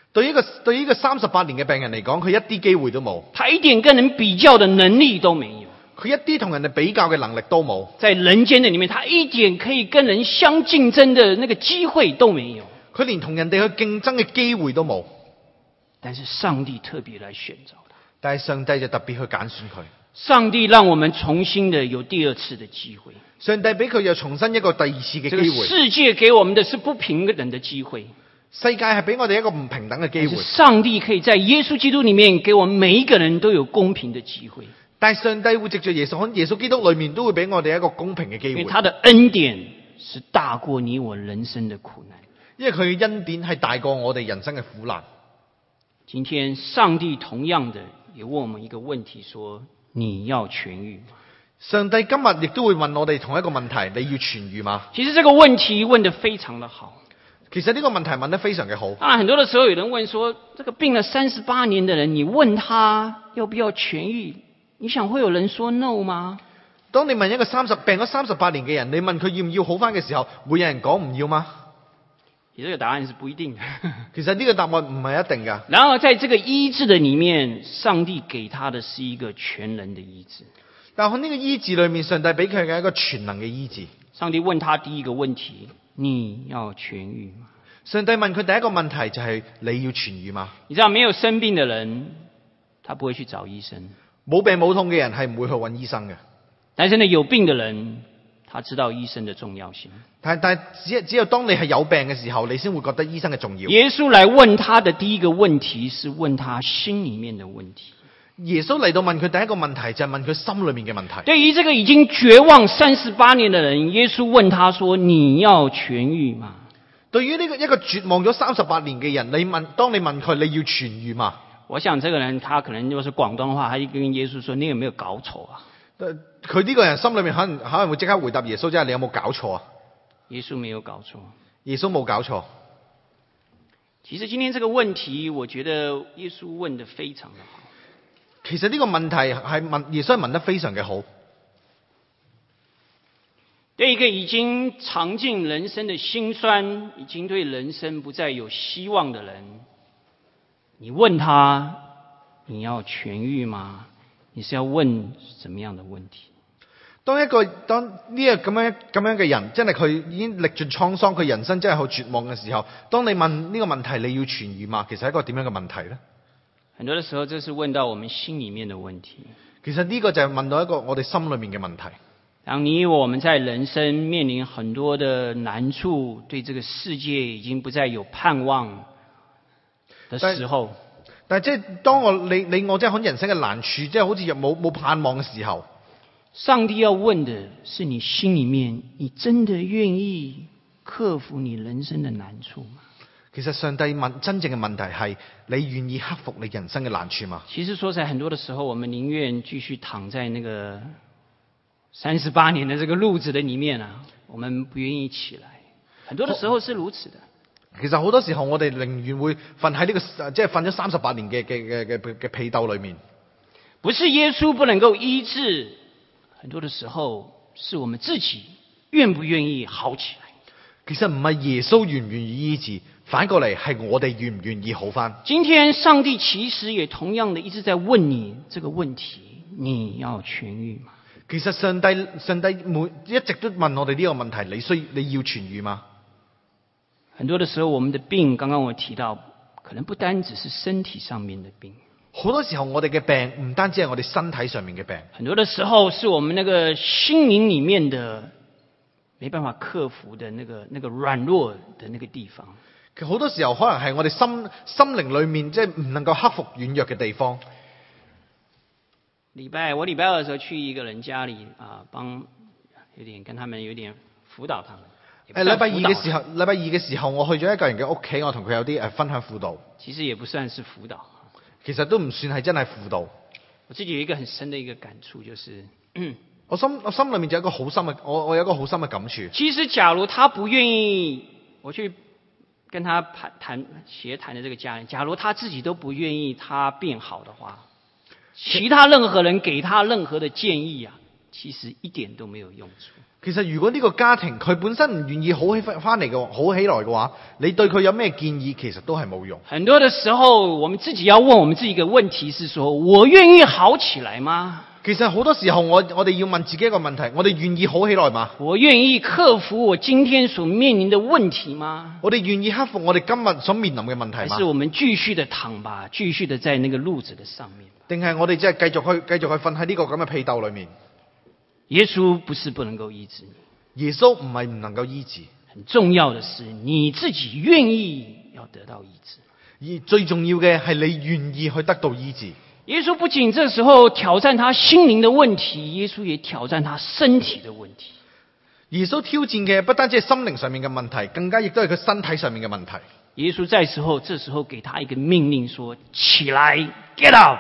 對於一個38年嘅病人嚟講，佢一啲機會都冇， 他一點跟人比較的能力都沒有， 佢一啲同人哋比較嘅能力都冇， 在人間的裡面，他一點可以跟人相競爭的那個機會都沒有， 佢連同人哋去競爭嘅機會都冇。 但是上帝特別來選召他， 但係上帝就特別去揀選佢。 上帝讓我們重新的有第二次的機會， 上帝俾佢又重新一個第二次嘅機這個會。 世界給我們的是不平等的機會， 世界係俾我哋一個唔平等嘅機會， 上帝可以在耶穌基督裡面給我們每一個人都有公平的機會， 但係上帝會藉着耶穌基督裏面都會俾我哋一個公平嘅機會， 因為他的恩典是大過你我人生的苦難。 因為佢嘅恩典係大過我哋人生嘅苦難。 今天上帝同樣的也問我們一個問題，說你要痊癒嗎？ 上帝今日亦都會問我哋同一個問題，你要痊癒嗎？ 其實這個問題問得非常的好。 其實呢個問題問得非常嘅好。 當然很多的時候有人問說，這個病了38年的人，你問他要不要痊癒，你想會有人說 no 嗎？ 當你問一個病咗38年嘅人，你問佢要唔要好返嘅時候，會有人講唔要嗎？ 其實這個答案是不一定的。 其實呢個答案唔係一定㗎。 然而在這個醫治的裡面，上帝給他的是一個全人的醫治。 但係呢個醫治裏面，上帝俾佢嘅一個全能嘅醫治。 上帝問他第一個問題，你要痊癒嗎？ 上帝問佢第一個問題就係你要痊癒嗎？ 你知道沒有生病的人，他不會去找醫生。 冇病冇痛嘅人係唔會去揾醫生嘅。 但是呢，有病的人，他知道醫生的重要性。 但只有當你係有病嘅時候，你先會覺得醫生嘅重要。 耶穌來問他的第一個問題是問他心裡面的問題。 耶穌嚟到問佢第一個問題就係問佢心裏面嘅問題。 對於這個已經絕望38年的人，耶穌問他說：你要痊癒嗎？ 對於呢個一個絕望咗38年嘅人，當你問佢你要痊癒嗎？ 我想這個人他可能如果是廣東話，他就跟耶穌說：你有沒有搞錯啊？ 佢呢個人心裏面可能會即刻回答耶穌，即係你有冇搞錯啊？ 耶穌沒有搞錯。 耶穌冇搞錯。 其實今天這個問題，我覺得耶穌問得非常的好。 其實呢個問題係耶穌問得非常嘅好。 對一個已經嘗盡人生的辛酸，已經對人生不再有希望的人，你問他你要痊癒嗎？你是要問什麼樣的問題？當呢個咁樣嘅人，真係佢已經歷盡滄桑，佢人生真係好絕望嘅時候，當你問呢個問題，你要痊癒嗎？其實係一個點樣嘅問題呢？ 很多的時候，這是問到我們心裡面的問題。 其實呢個就係問到一個我哋心裡面嘅問題。 當你我們在人生面臨很多的難處，對這個世界已經不再有盼望的時候， 但係即係當我真係喺人生嘅難處，即係好似冇盼望嘅時候， 上帝要問的是你心裡面，你真的願意克服你人生的難處嗎？ 其實上帝真正嘅問題係你願意克服你人生嘅難處嗎？ 其實說在很多的時候，我們寧願繼續躺在那個38年的這個路子的裡面啊，我們不願意起來。很多的時候是如此的。 其實好多時候我哋寧願會瞓喺呢個即係瞓咗38年嘅被竇裡面。 不是耶穌不能夠醫治，很多的時候是我們自己願不願意好起來。 其實唔係耶穌願唔願意醫治，反過嚟係我哋願唔願意好返。 今天上帝其實也同樣的一直在問你這個問題，你要痊癒嗎？ 其實上帝一直都問我哋呢個問題，你要痊癒嗎？ 很多的時候我們的病，剛剛我提到，可能不單只是身體上面的病。 好多時候我哋嘅病唔單止係我哋身體上面嘅病， 很多的時候是我們那個心靈裡面的沒辦法克服的那個軟弱的那個地方。 其實好多時候可能係我哋心靈裡面即係唔能夠克服軟弱嘅地方。 我禮拜二的時候去一個人家裡跟他們有點輔導他們。 禮拜二嘅時候，我去咗一個人嘅屋企，我同佢有啲分享輔導。 其實也不算是輔導， 其實都唔算係真係輔導。 我自己有一個很深的一個感觸，就是我心裏面就有一個好深嘅，我有一個好深嘅感觸。 其實假如他不願意，我去跟他協談的這個家人，假如他自己都不願意他變好的話，其他任何人給他任何的建議啊， 其實一點都沒有用處。 其實如果呢個家庭佢本身唔願意好起來嘅話，你對佢有咩建議，其實都係冇用。 很多的時候，我們自己要問我們自己一個問題是說：我願意好起來嗎？ 其實好多時候我哋要問自己一個問題：我哋願意好起來嗎？ 我願意克服我今天所面臨的問題嗎？ 我哋願意克服我哋今日所面臨嘅問題嗎？ 還是我們繼續的躺吧，繼續的在那個褥子的上面？ 定係我哋即係繼續去瞓喺呢個咁嘅被竇裏面？ 耶穌不是不能夠醫治你， 耶穌唔係唔能夠醫治， 很重要的是你自己願意要得到醫治。 而最重要嘅係你願意去得到醫治。 耶穌不僅這時候挑戰他心靈的問題，耶穌也挑戰他身體的問題。 耶穌挑戰嘅不單止係心靈上面嘅問題，更加亦都係佢身體上面嘅問題。 耶穌這時候給他一個命令說：起來 ，get up，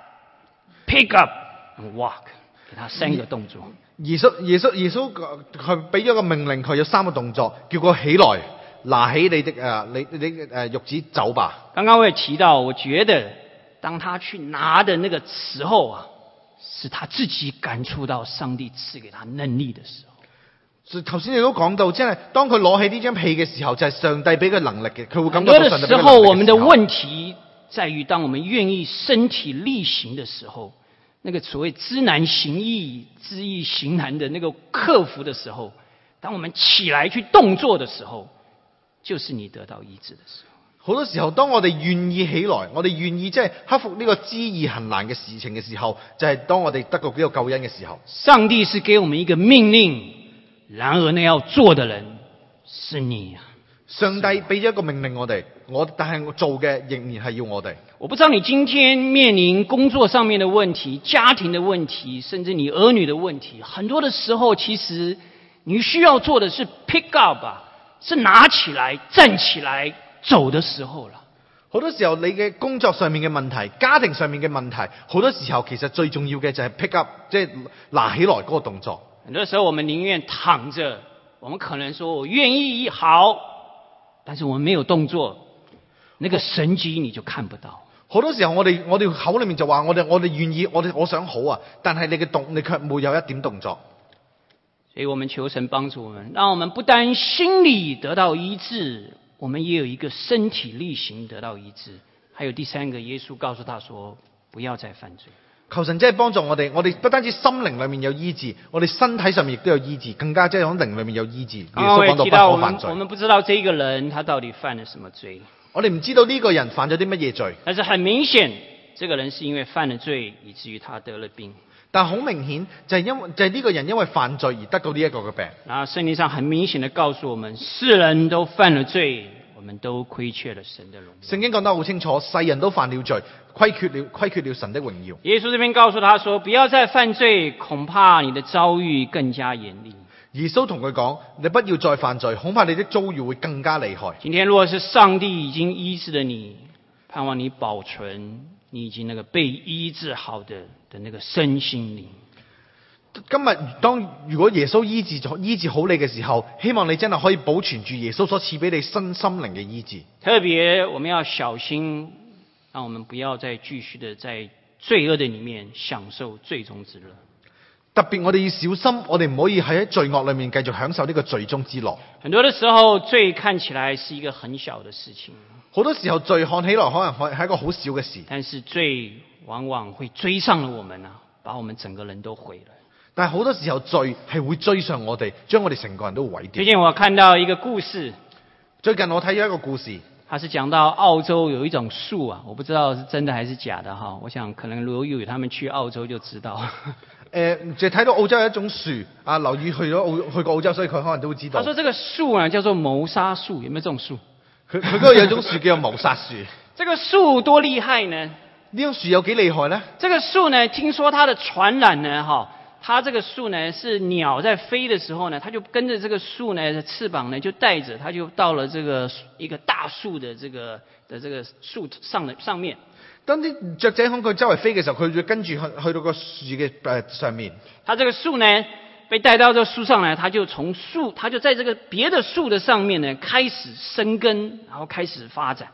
pick up and walk， 給他3個動作。 耶穌佢俾咗個命令，佢有3個動作，叫佢起來，拿起你的褥子走吧。 剛剛我也提到，我覺得當他去拿的那個時候啊，是他自己感觸到上帝賜給他能力的時候。 所以頭先你都講到，即係當佢攞起呢張被嘅時候，就係上帝俾佢能力嘅，佢會感覺到上帝俾佢能力嘅時候。很多的時候，我們的問題在於，當我們願意身體力行的時候，那個所謂知難行易、知易行難的那個克服的時候，當我們起來去動作的時候，就是你得到醫治的時候。 好多時候，當我哋願意起來，我哋願意即係克服呢個知易行難嘅事情嘅時候，就係當我哋得到呢個救恩嘅時候。 上帝是給我們一個命令，然而那要做的人是你啊！ 上帝俾咗一個命令我哋，但係我做嘅仍然係要我哋。 我不知道你今天面臨工作上面的問題、家庭的問題，甚至你兒女的問題，很多的時候，其實你需要做的是 pick up 啊，是拿起來、站起來走的時候了。 好多時候你嘅工作上面嘅問題、家庭上面嘅問題，好多時候其實最重要嘅就係 pick up， 即係拿起來嗰個動作。 很多時候我們寧願躺着，我們可能說我願意好，但是我們沒有動作，那個神蹟你就看不到。 好多時候我哋口裏面就話我哋願意，我想好啊，但係你卻沒有一點動作。 所以我們求神幫助我們，讓我們不單心理得到醫治，我們也有一個身體力行得到醫治。還有第3個，耶穌告訴他說：不要再犯罪。 求神真係幫助我哋不單止心靈裏面有醫治，我哋身體上面亦都有醫治，更加即係喺靈裏面有醫治。耶穌講到不可犯罪。 我們不知道這個人他到底犯了什麼罪。 我哋唔知道呢個人犯咗啲乜嘢罪， 但是很明顯，這個人是因為犯了罪，以至於他得了病。 但好明顯就係呢個人因為犯罪而得到呢一個嘅病。 然後聖經上很明顯地告訴我們，世人都犯了罪，我們都虧缺了神的榮耀。 聖經講得好清楚，世人都犯了罪，虧缺了神的榮耀。 耶穌這邊告訴他說：不要再犯罪，恐怕你的遭遇更加嚴厲。 耶穌同佢講：你不要再犯罪，恐怕你的遭遇會更加厲害。 今天如果是上帝已經醫治了你，盼望你保存你已經那個被醫治好的那個身心靈。 今日如果耶穌醫治好你嘅時候，希望你真係可以保存住耶穌所賜俾你身心靈嘅醫治。 特別我們要小心，讓我們不要再繼續的在罪惡的裡面享受罪中之樂。 特別我哋要小心，我哋唔可以喺罪惡裡面繼續享受呢個罪中之樂。 很多的時候，罪看起來是一個很小的事情。 好多時候罪看起來可能係一個好小嘅事， 但是罪往往會追上了我們啊，把我們整個人都毀了。 但係好多時候罪係會追上我哋，將我哋成個人都毀掉。 最近我看到一個故事， 最近我睇咗一個故事， 它是講到澳洲有一種樹啊，我不知道是真的還是假的哈。我想可能劉宇他們去澳洲就知道。 就睇到澳洲有一種樹，啊劉宇去過澳洲，所以佢可能都會知道。 他說這個樹啊叫做謀殺樹，有沒有這種樹？ 佢嗰度有一種樹叫做謀殺樹。 這個樹多厲害呢？ 呢種樹有幾厲害呢？ 這個樹呢，聽說它的傳染呢，它這個樹呢是鳥在飛的時候呢，它就跟着這個樹呢翅膀呢就帶着，它就到了這個一個大樹的這個樹上面。 當啲雀仔喺佢周圍飛嘅時候，佢就跟住去到個樹嘅上面。它這個樹呢被帶到這個樹上來，它就在這個別的樹的上面呢開始生根，然後開始發展。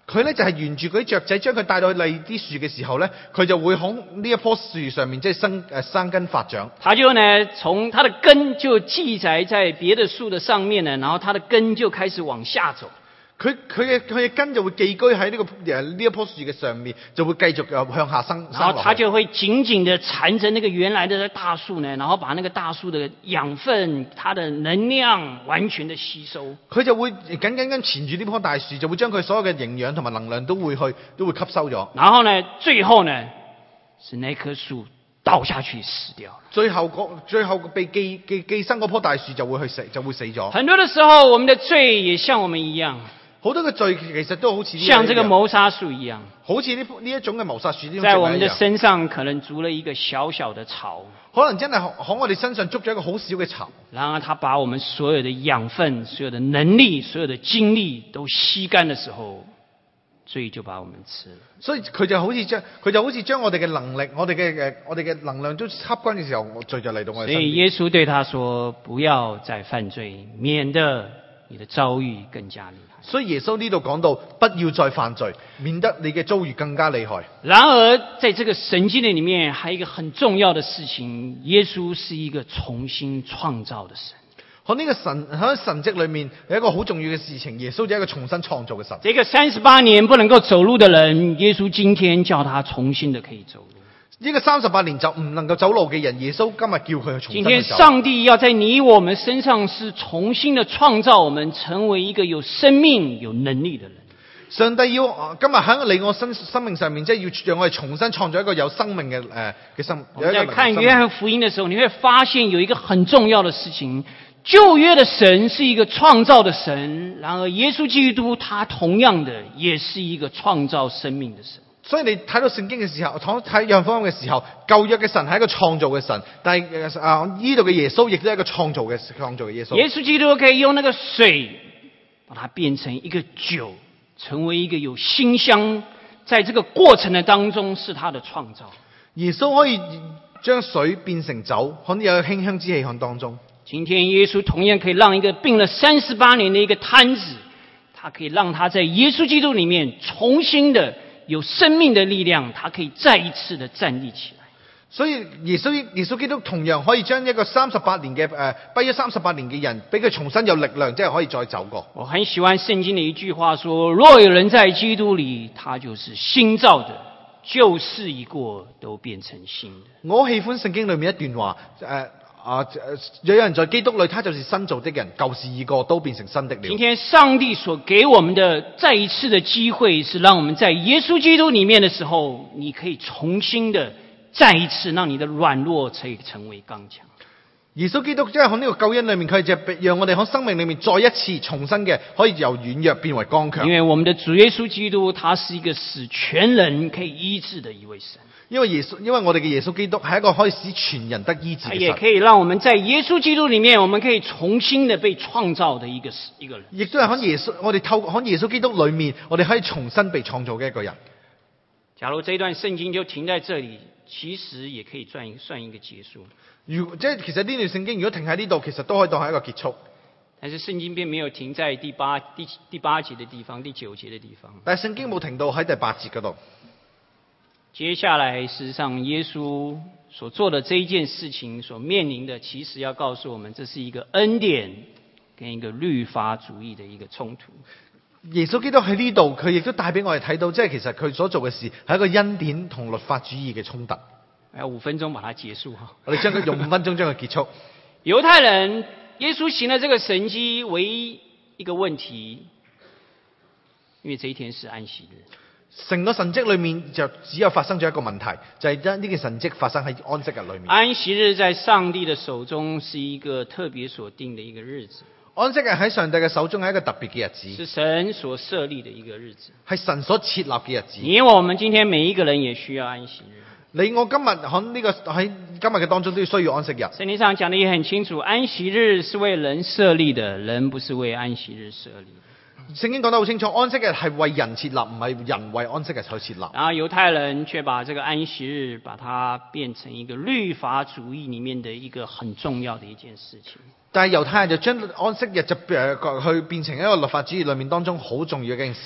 佢咧就係沿住嗰啲雀仔將佢帶到去另啲樹嘅時候咧，佢就會喺呢一棵樹上面即係生根發長。 它就呢從它的根就記載在別的樹的上面呢，然後它的根就開始往下走。 佢嘅根就會寄居喺呢一棵樹嘅上面，就會繼續向下生然後它就會緊緊地纏着那個原來的大樹呢，然後把那個大樹的養分、它的能量完全的吸收。 佢就會緊緊咁纏住呢棵大樹，就會將佢所有嘅營養同埋能量都會吸收咗。 然後呢，最後呢，是那棵樹倒下去死掉了。 最後被寄生嗰棵大樹就會死咗。 很多的時候，我們的罪也像我們一樣。 好多嘅罪其實都好似像這個謀殺樹一樣， 好似呢一種嘅謀殺樹呢種， 在我們的身上可能築了一個小小的巢， 可能真係喺我哋身上築咗一個好小嘅巢。 然而，他把我們所有的養分、所有的能力、所有的精力都吸乾的時候，罪就把我們吃了。 所以佢就好似將我哋嘅能力、我哋嘅能量都吸乾嘅時候，罪就嚟到我哋身邊。 所以耶穌對他說：不要再犯罪，免得你的遭遇更加厲害。 所以耶穌呢度講到，不要再犯罪，免得你嘅遭遇更加厲害。 然而，在這個神經的裏面，還有一個很重要的事情，耶穌是一個重新創造的神。 喺神蹟裏面有一個好重要嘅事情，耶穌就係一個重新創造嘅神。 這個38年不能夠走路的人，耶穌今天叫他重新的可以走路。 呢個38年就唔能夠走路嘅人，耶穌今日叫佢去重新去走。 今天上帝要在你我們身上是重新的創造我們，成為一個有生命、有能力的人。 上帝要今日喺你我生命上面，即係要讓我哋重新創造一個有生命嘅生。 我們在看約翰福音的時候，你會發現有一個很重要的事情：舊約的神是一個創造的神，然而耶穌基督他同樣的也是一個創造生命的神。 所以你睇到聖經嘅時候，睇約翰福音嘅時候，舊約嘅神係一個創造嘅神，但係呢度嘅耶穌亦都係一個創造嘅耶穌。 耶穌基督可以用那個水，把它變成一個酒，成為一個有馨香，在這個過程的當中是他的創造。 耶穌可以將水變成酒，可能有馨香之氣喺當中。 今天耶穌同樣可以讓一個病了38年的一個癱子，他可以讓他在耶穌基督裡面重新的有生命的力量，他可以再一次的站立起來。 所以耶穌基督同樣可以將一個38年嘅跛咗38年嘅人，俾佢重新有力量，即係可以再走過。 我很喜歡聖經的一句話說：若有人在基督裡，他就是新造的，舊事已過，都變成新的。 我喜歡聖經裡面一段話，有人在基督裡，他就是新造的人，舊事已過，都變成新的了。 今天上帝所給我們的再一次的機會，是讓我們在耶穌基督裡面的時候，你可以重新的再一次讓你的軟弱可以成為剛強。 耶穌基督即係喺呢個救恩裡面，佢就讓我哋喺生命裡面再一次重新嘅，可以由軟弱變為剛強。 因為我們的主耶穌基督，他是一個使全人可以醫治的一位神。 因為我哋嘅耶穌基督係一個可以使全人得醫治嘅神， 也可以讓我們在耶穌基督裡面，我們可以重新的被創造的一個人。 亦都係喺我哋透過喺耶穌基督裡面，我哋可以重新被創造嘅一個人。 假如這段聖經就停在這裡，其實也可以算一個結束。 即係其實呢段聖經如果停喺呢度，其實都可以當係一個結束。 但是聖經並沒有停在第八節的地方，第9節的地方。 但係聖經冇停到喺第8節嗰度。 接下來，事實上，耶穌所做的這一件事情所面臨的，其實要告訴我們，這是一個恩典跟一個律法主義的一個衝突。 耶穌基督喺呢度，佢亦都帶俾我哋睇到，即係其實佢所做嘅事係一個恩典同律法主義嘅衝突。 要5分鐘把它結束哈。 我哋將佢用5分鐘將佢結束。 猶太人，耶穌行了這個神蹟，唯一一個問題，因為這一天是安息日。 成個神蹟裏面就只有發生咗一個問題，就係呢件神蹟發生喺安息日裏面。 安息日在上帝的手中是一個特別所定的一個日子。 安息日喺上帝嘅手中係一個特別嘅日子， 是神所設立的一個日子， 係神所設立嘅日子。 因為我們今天每一個人也需要安息日。 你我今日喺今日嘅當中都要需要安息日。 聖經上講得也很清楚，安息日是為人設立的，人不是為安息日設立的。 聖經講得好清楚，安息日係為人設立，唔係人為安息日去設立。 然後猶太人卻把這個安息日，把它變成一個律法主義裡面的一個很重要的一件事情。 但係猶太人就將安息日就去變成一個律法主義裡面當中好重要嘅一件事。 安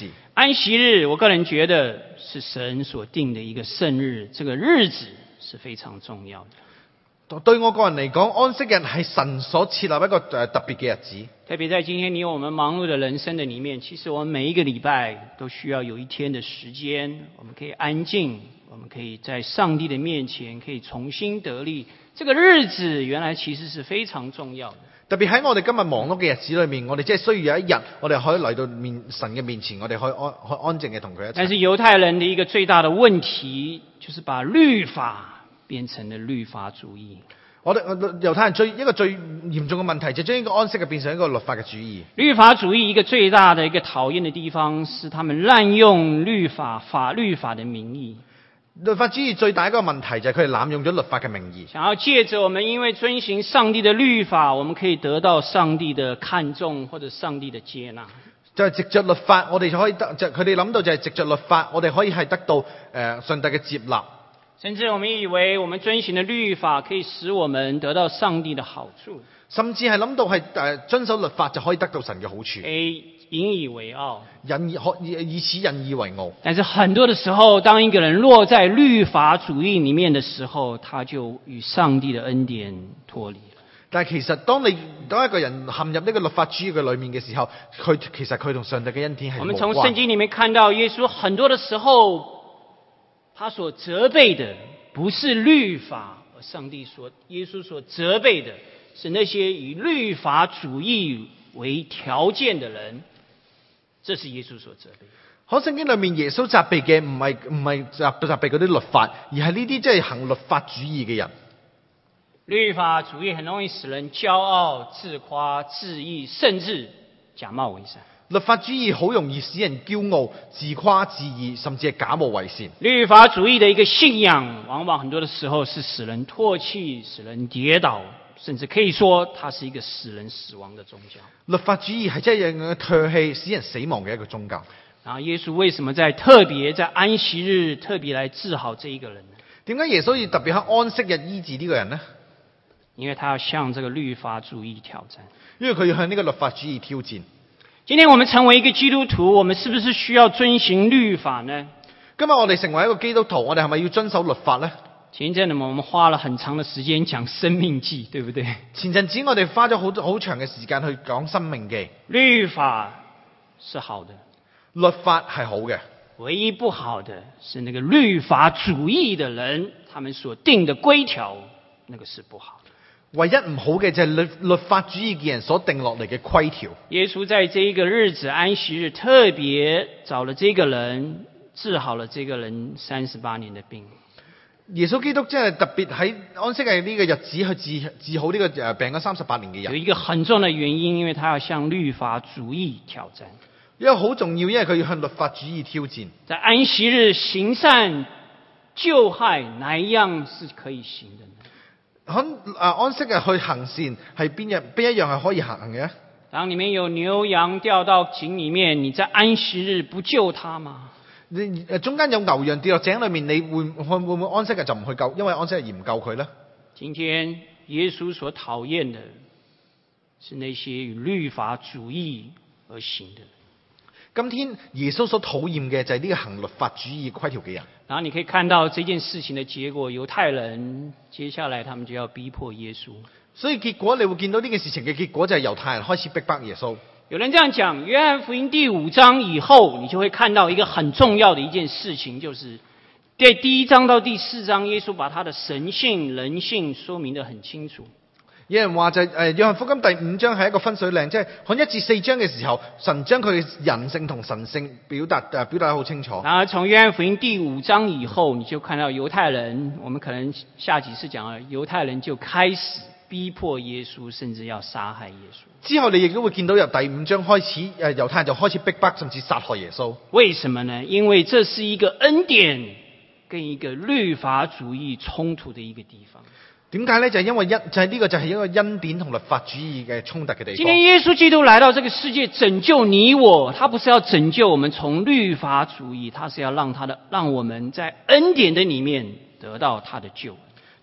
安息日，我个人覺得是神所定的一個聖日，這個日子是非常重要的。 對我個人嚟講，安息日係神所設立一個特別嘅日子。 特別在今天你我們忙碌的人生的裡面，其實我們每一個禮拜都需要有一天的時間，我們可以安靜，我們可以在上帝的面前可以重新得力。這個日子原來其實是非常重要的。 特別喺我哋今日忙碌嘅日子裏面，我哋即係需要有一日，我哋可以嚟到神嘅面前，我哋可以安靜嘅同佢一齊。 但是猶太人的一個最大的問題，就是把律法變成了律法主義。 我哋猶太人一個最嚴重嘅問題，就將呢個安息嘅變成一個律法嘅主義。 律法主義一個最大的一個討厭的地方，是他們濫用律法的名義。 律法主義最大一個問題就係佢哋濫用咗律法嘅名義， 想要借着我們因為遵行上帝的律法，我們可以得到上帝的看重或者上帝的接納。 就係藉着律法，我哋就可以佢哋諗到就係藉着律法，我哋可以係得到上帝嘅接納。 甚至我們以為我們遵行的律法可以使我們得到上帝的好處， 甚至係諗到係遵守律法就可以得到神嘅好處。 引以為傲， 以此引以為傲。 但是很多的時候，當一個人落在律法主義裡面的時候，他就與上帝的恩典脫離了。 但係其實當一個人陷入呢個律法主義嘅裡面嘅時候，其實佢同上帝嘅恩典係無關。 我們從聖經裡面看到，耶穌很多的時候，他所責備的不是律法，而耶穌所責備的是那些以律法主義為條件的人。這是耶穌所責備。 可聖經裏面耶穌責備嘅唔係責備嗰啲律法，而係呢啲即係行律法主義嘅人。 律法主義很容易使人驕傲、自誇、自義，甚至假冒為善。 律法主義好容易使人驕傲、自誇、自義，甚至係假冒為善。 律法主義的一個信仰，往往很多的時候是使人唾棄、使人跌倒，甚至可以說它是一個使人死亡的宗教。 律法主義係真係讓人唾棄、使人死亡嘅一個宗教。 然後耶穌為什麼特別在安息日特別來治好這一個人呢？ 點解耶穌要特別喺安息日醫治呢個人呢？ 因為他要向這個律法主義挑戰。 因為佢要向呢個律法主義挑戰。 今天我們成為一個基督徒，我們是不是需要遵行律法呢？ 今日我哋成為一個基督徒，我哋係咪要遵守律法呢？ 前陣子我們花了很長的時間講生命記，對不對？ 前陣子我哋花咗好長嘅時間去講生命記。 律法是好的， 律法係好嘅， 唯一不好的是那個律法主義的人，他們所定的規條，那個是不好的。 唯一唔好嘅就係律法主義嘅人所定落嚟嘅規條。 耶穌在這一個日子安息日，特別找了這個人，治好了這個人38年的病。 耶穌基督真係特別喺安息日呢個日子去治好呢個病咗38年嘅人。 有一個很重要的原因，因為他要向律法主義挑戰。 因為好重要，因為佢要向律法主義挑戰。 在安息日行善救害，哪一樣是可以行的呢？ 安息日去行善係邊一樣係可以行嘅？ 當裡面有牛羊掉到井裡面，你在安息日不救它嗎？ 中間有牛羊跌落井裏面，你會唔會安息日就唔去救？因為安息日而唔救佢呢？ 今天耶穌所討厭的是那些與律法主義而行的。 今天耶穌所討厭嘅就係呢個行律法主義規條嘅人。 然後你可以看到這件事情的結果，猶太人接下來他們就要逼迫耶穌。 所以結果你會見到呢件事情嘅結果就係猶太人開始逼迫耶穌。 有人這樣講，約翰福音第5章以後，你就會看到一個很重要的一件事情，就是在第1章到第4章，耶穌把他的神性、人性說明得很清楚。 有人話就約翰福音第5章係一個分水嶺，即係喺1至4章嘅時候，神將佢嘅人性同神性表達得好清楚。 然後從約翰福音第5章以後，你就看到猶太人，我們可能下幾次講了，猶太人就開始逼迫耶穌，甚至要殺害耶穌。 之後你亦都會見到由第5章開始，猶太人就開始逼迫甚至殺害耶穌。 為什麼呢？因為這是一個恩典跟一個律法主義衝突的一個地方。 點解呢？就係因為呢個就係一個恩典同律法主義嘅衝突嘅地方。 今天耶穌基督來到這個世界拯救你我，他不是要拯救我們從律法主義，他是要讓我們在恩典的裡面得到他的救恩。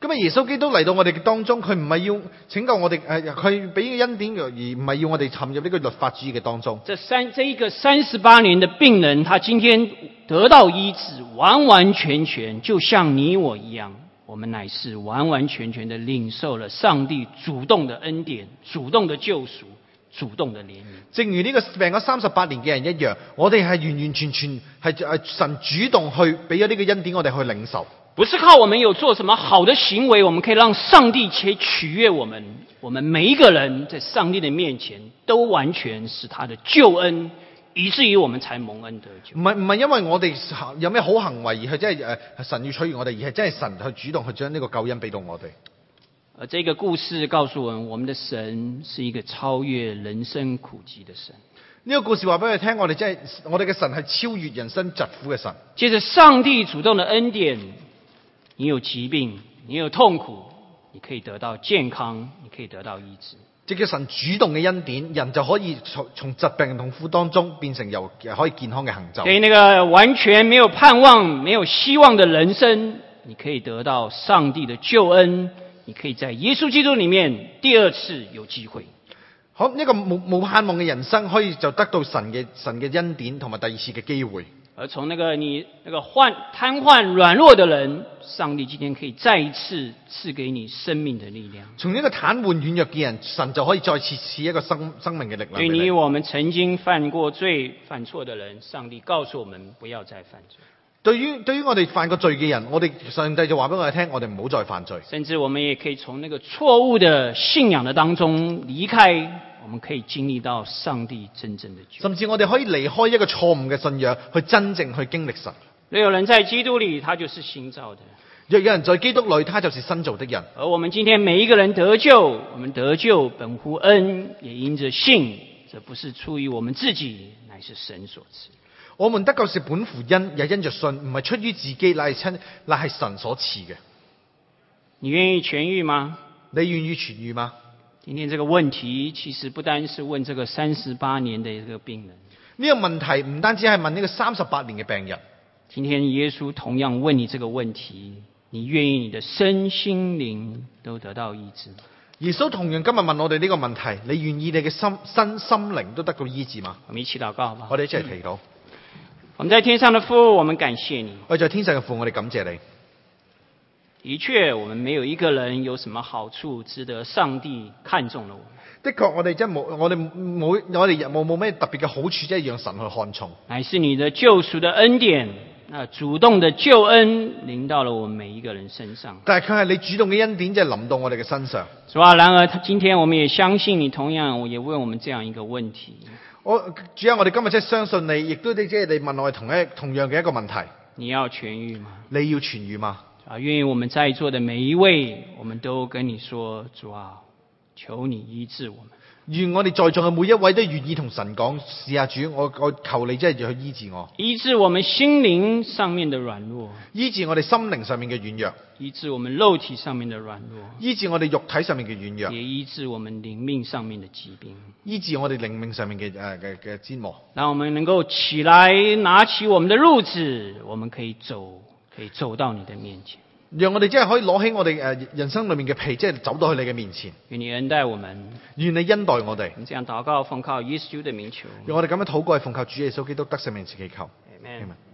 今日耶穌基督嚟到我哋嘅當中，佢唔係要拯救我哋，佢俾嘅恩典而唔係要我哋陷入呢個律法主義嘅當中。 這一個38年的病人，他今天得到醫治，完完全全就像你我一樣，我們乃是完完全全的領受了上帝主動的恩典、主動的救贖、主動的憐憫。 正如呢個病咗38年嘅人一樣，我哋係完完全全係神主動去俾咗呢個恩典，我哋去領受。 不是靠我們有做什麼好的行為，我們可以讓上帝取悅我們。我們每一個人在上帝的面前都完全是他的救恩，以至於我們才蒙恩得救。 唔係因為我哋有咩好行為而係真係神要取悅我哋，而係真係神去主動去將呢個救恩俾到我哋。 而這個故事告訴我們的神是一個超越人生苦疾的神。 呢個故事話俾佢聽，我哋嘅神係超越人生疾苦嘅神。 借着上帝主動的恩典，你有疾病，你有痛苦，你可以得到健康，你可以得到醫治。 藉着神主動嘅恩典，人就可以從疾病痛苦當中變成可以健康嘅行走。 對那個完全沒有盼望、沒有希望的人生，你可以得到上帝的救恩，你可以在耶穌基督裡面第二次有機會。 好，一個冇盼望嘅人生，可以就得到神嘅恩典同埋第二次嘅機會。 而從你那個癱瘓軟弱的人，上帝今天可以再一次賜給你生命的力量。 從一個癱瘓軟弱嘅人，神就可以再次賜一個生命嘅力量。 對你我們曾經犯過罪、犯錯的人，上帝告訴我們不要再犯罪。 對於我哋犯過罪嘅人，我哋上帝就話俾我哋聽，我哋唔好再犯罪。 甚至我們也可以從那個錯誤的信仰的當中離開，我們可以經歷到上帝真正的救。 甚至我哋可以離開一個錯誤嘅信仰，去真正去經歷神。 若有人在基督裡，他就是新造的。 若有人在基督裡，他就是新造的人。 而我們今天每一個人得救，我們得救本乎恩，也因着信，這不是出於我們自己，乃是神所賜。 我們得救是本乎恩，也因着信，唔係出於自己，乃係神所賜嘅。 你願意痊癒嗎？ 你願意痊癒嗎？ 今天這個問題其實不單是問這個38年的一個病人。 呢個問題唔單止係問呢個38年嘅病人。 今天耶穌同樣問你這個問題，你願意你的身心靈都得到醫治？ 耶穌同樣今日問我哋呢個問題，你願意你嘅身心靈都得到醫治嗎？ 我們一起禱告吧。 我哋一齊祈禱。 我們在天上的父，我們感謝你。 我哋在天上嘅父，我哋感謝你。 的確，我們沒有一個人有什麼好處值得上帝看中了我們。 的確，我哋真冇，我哋冇咩特別嘅好處，即係讓神去看重。 乃是你的救贖的恩典，主動的救恩臨到了我們每一個人身上。 但係佢係你主動嘅恩典，即係臨到我哋嘅身上。 是吧？然而，今天我們也相信你，同樣也問我們這樣一個問題。 主要我哋今日即係相信你，亦都即係你問我哋同樣嘅一個問題。 你要痊癒嗎？ 你要痊癒嗎？ 願意我們在座的每一位，我們都跟你說，主啊，求你醫治我們。 願我哋在座嘅每一位都願意同神講，是啊，主，我求你真係去醫治我， 醫治我們心靈上面的軟弱， 醫治我哋心靈上面嘅軟弱， 醫治我們肉體上面的軟弱， 醫治我哋肉體上面嘅軟弱， 也醫治我們靈命上面的疾病， 醫治我哋靈命上面嘅折磨。 讓我們能夠起來，拿起我們的褥子，我們可以走到你的面前。 讓我哋真係可以攞起我哋人生裏面嘅皮，即係走到去你嘅面前。 願你恩待我們， 願你恩待我哋。 我們這樣禱告，奉靠耶穌的名求。 讓我哋咁樣禱告，係奉靠主耶穌基督得勝名字祈求。 Amen。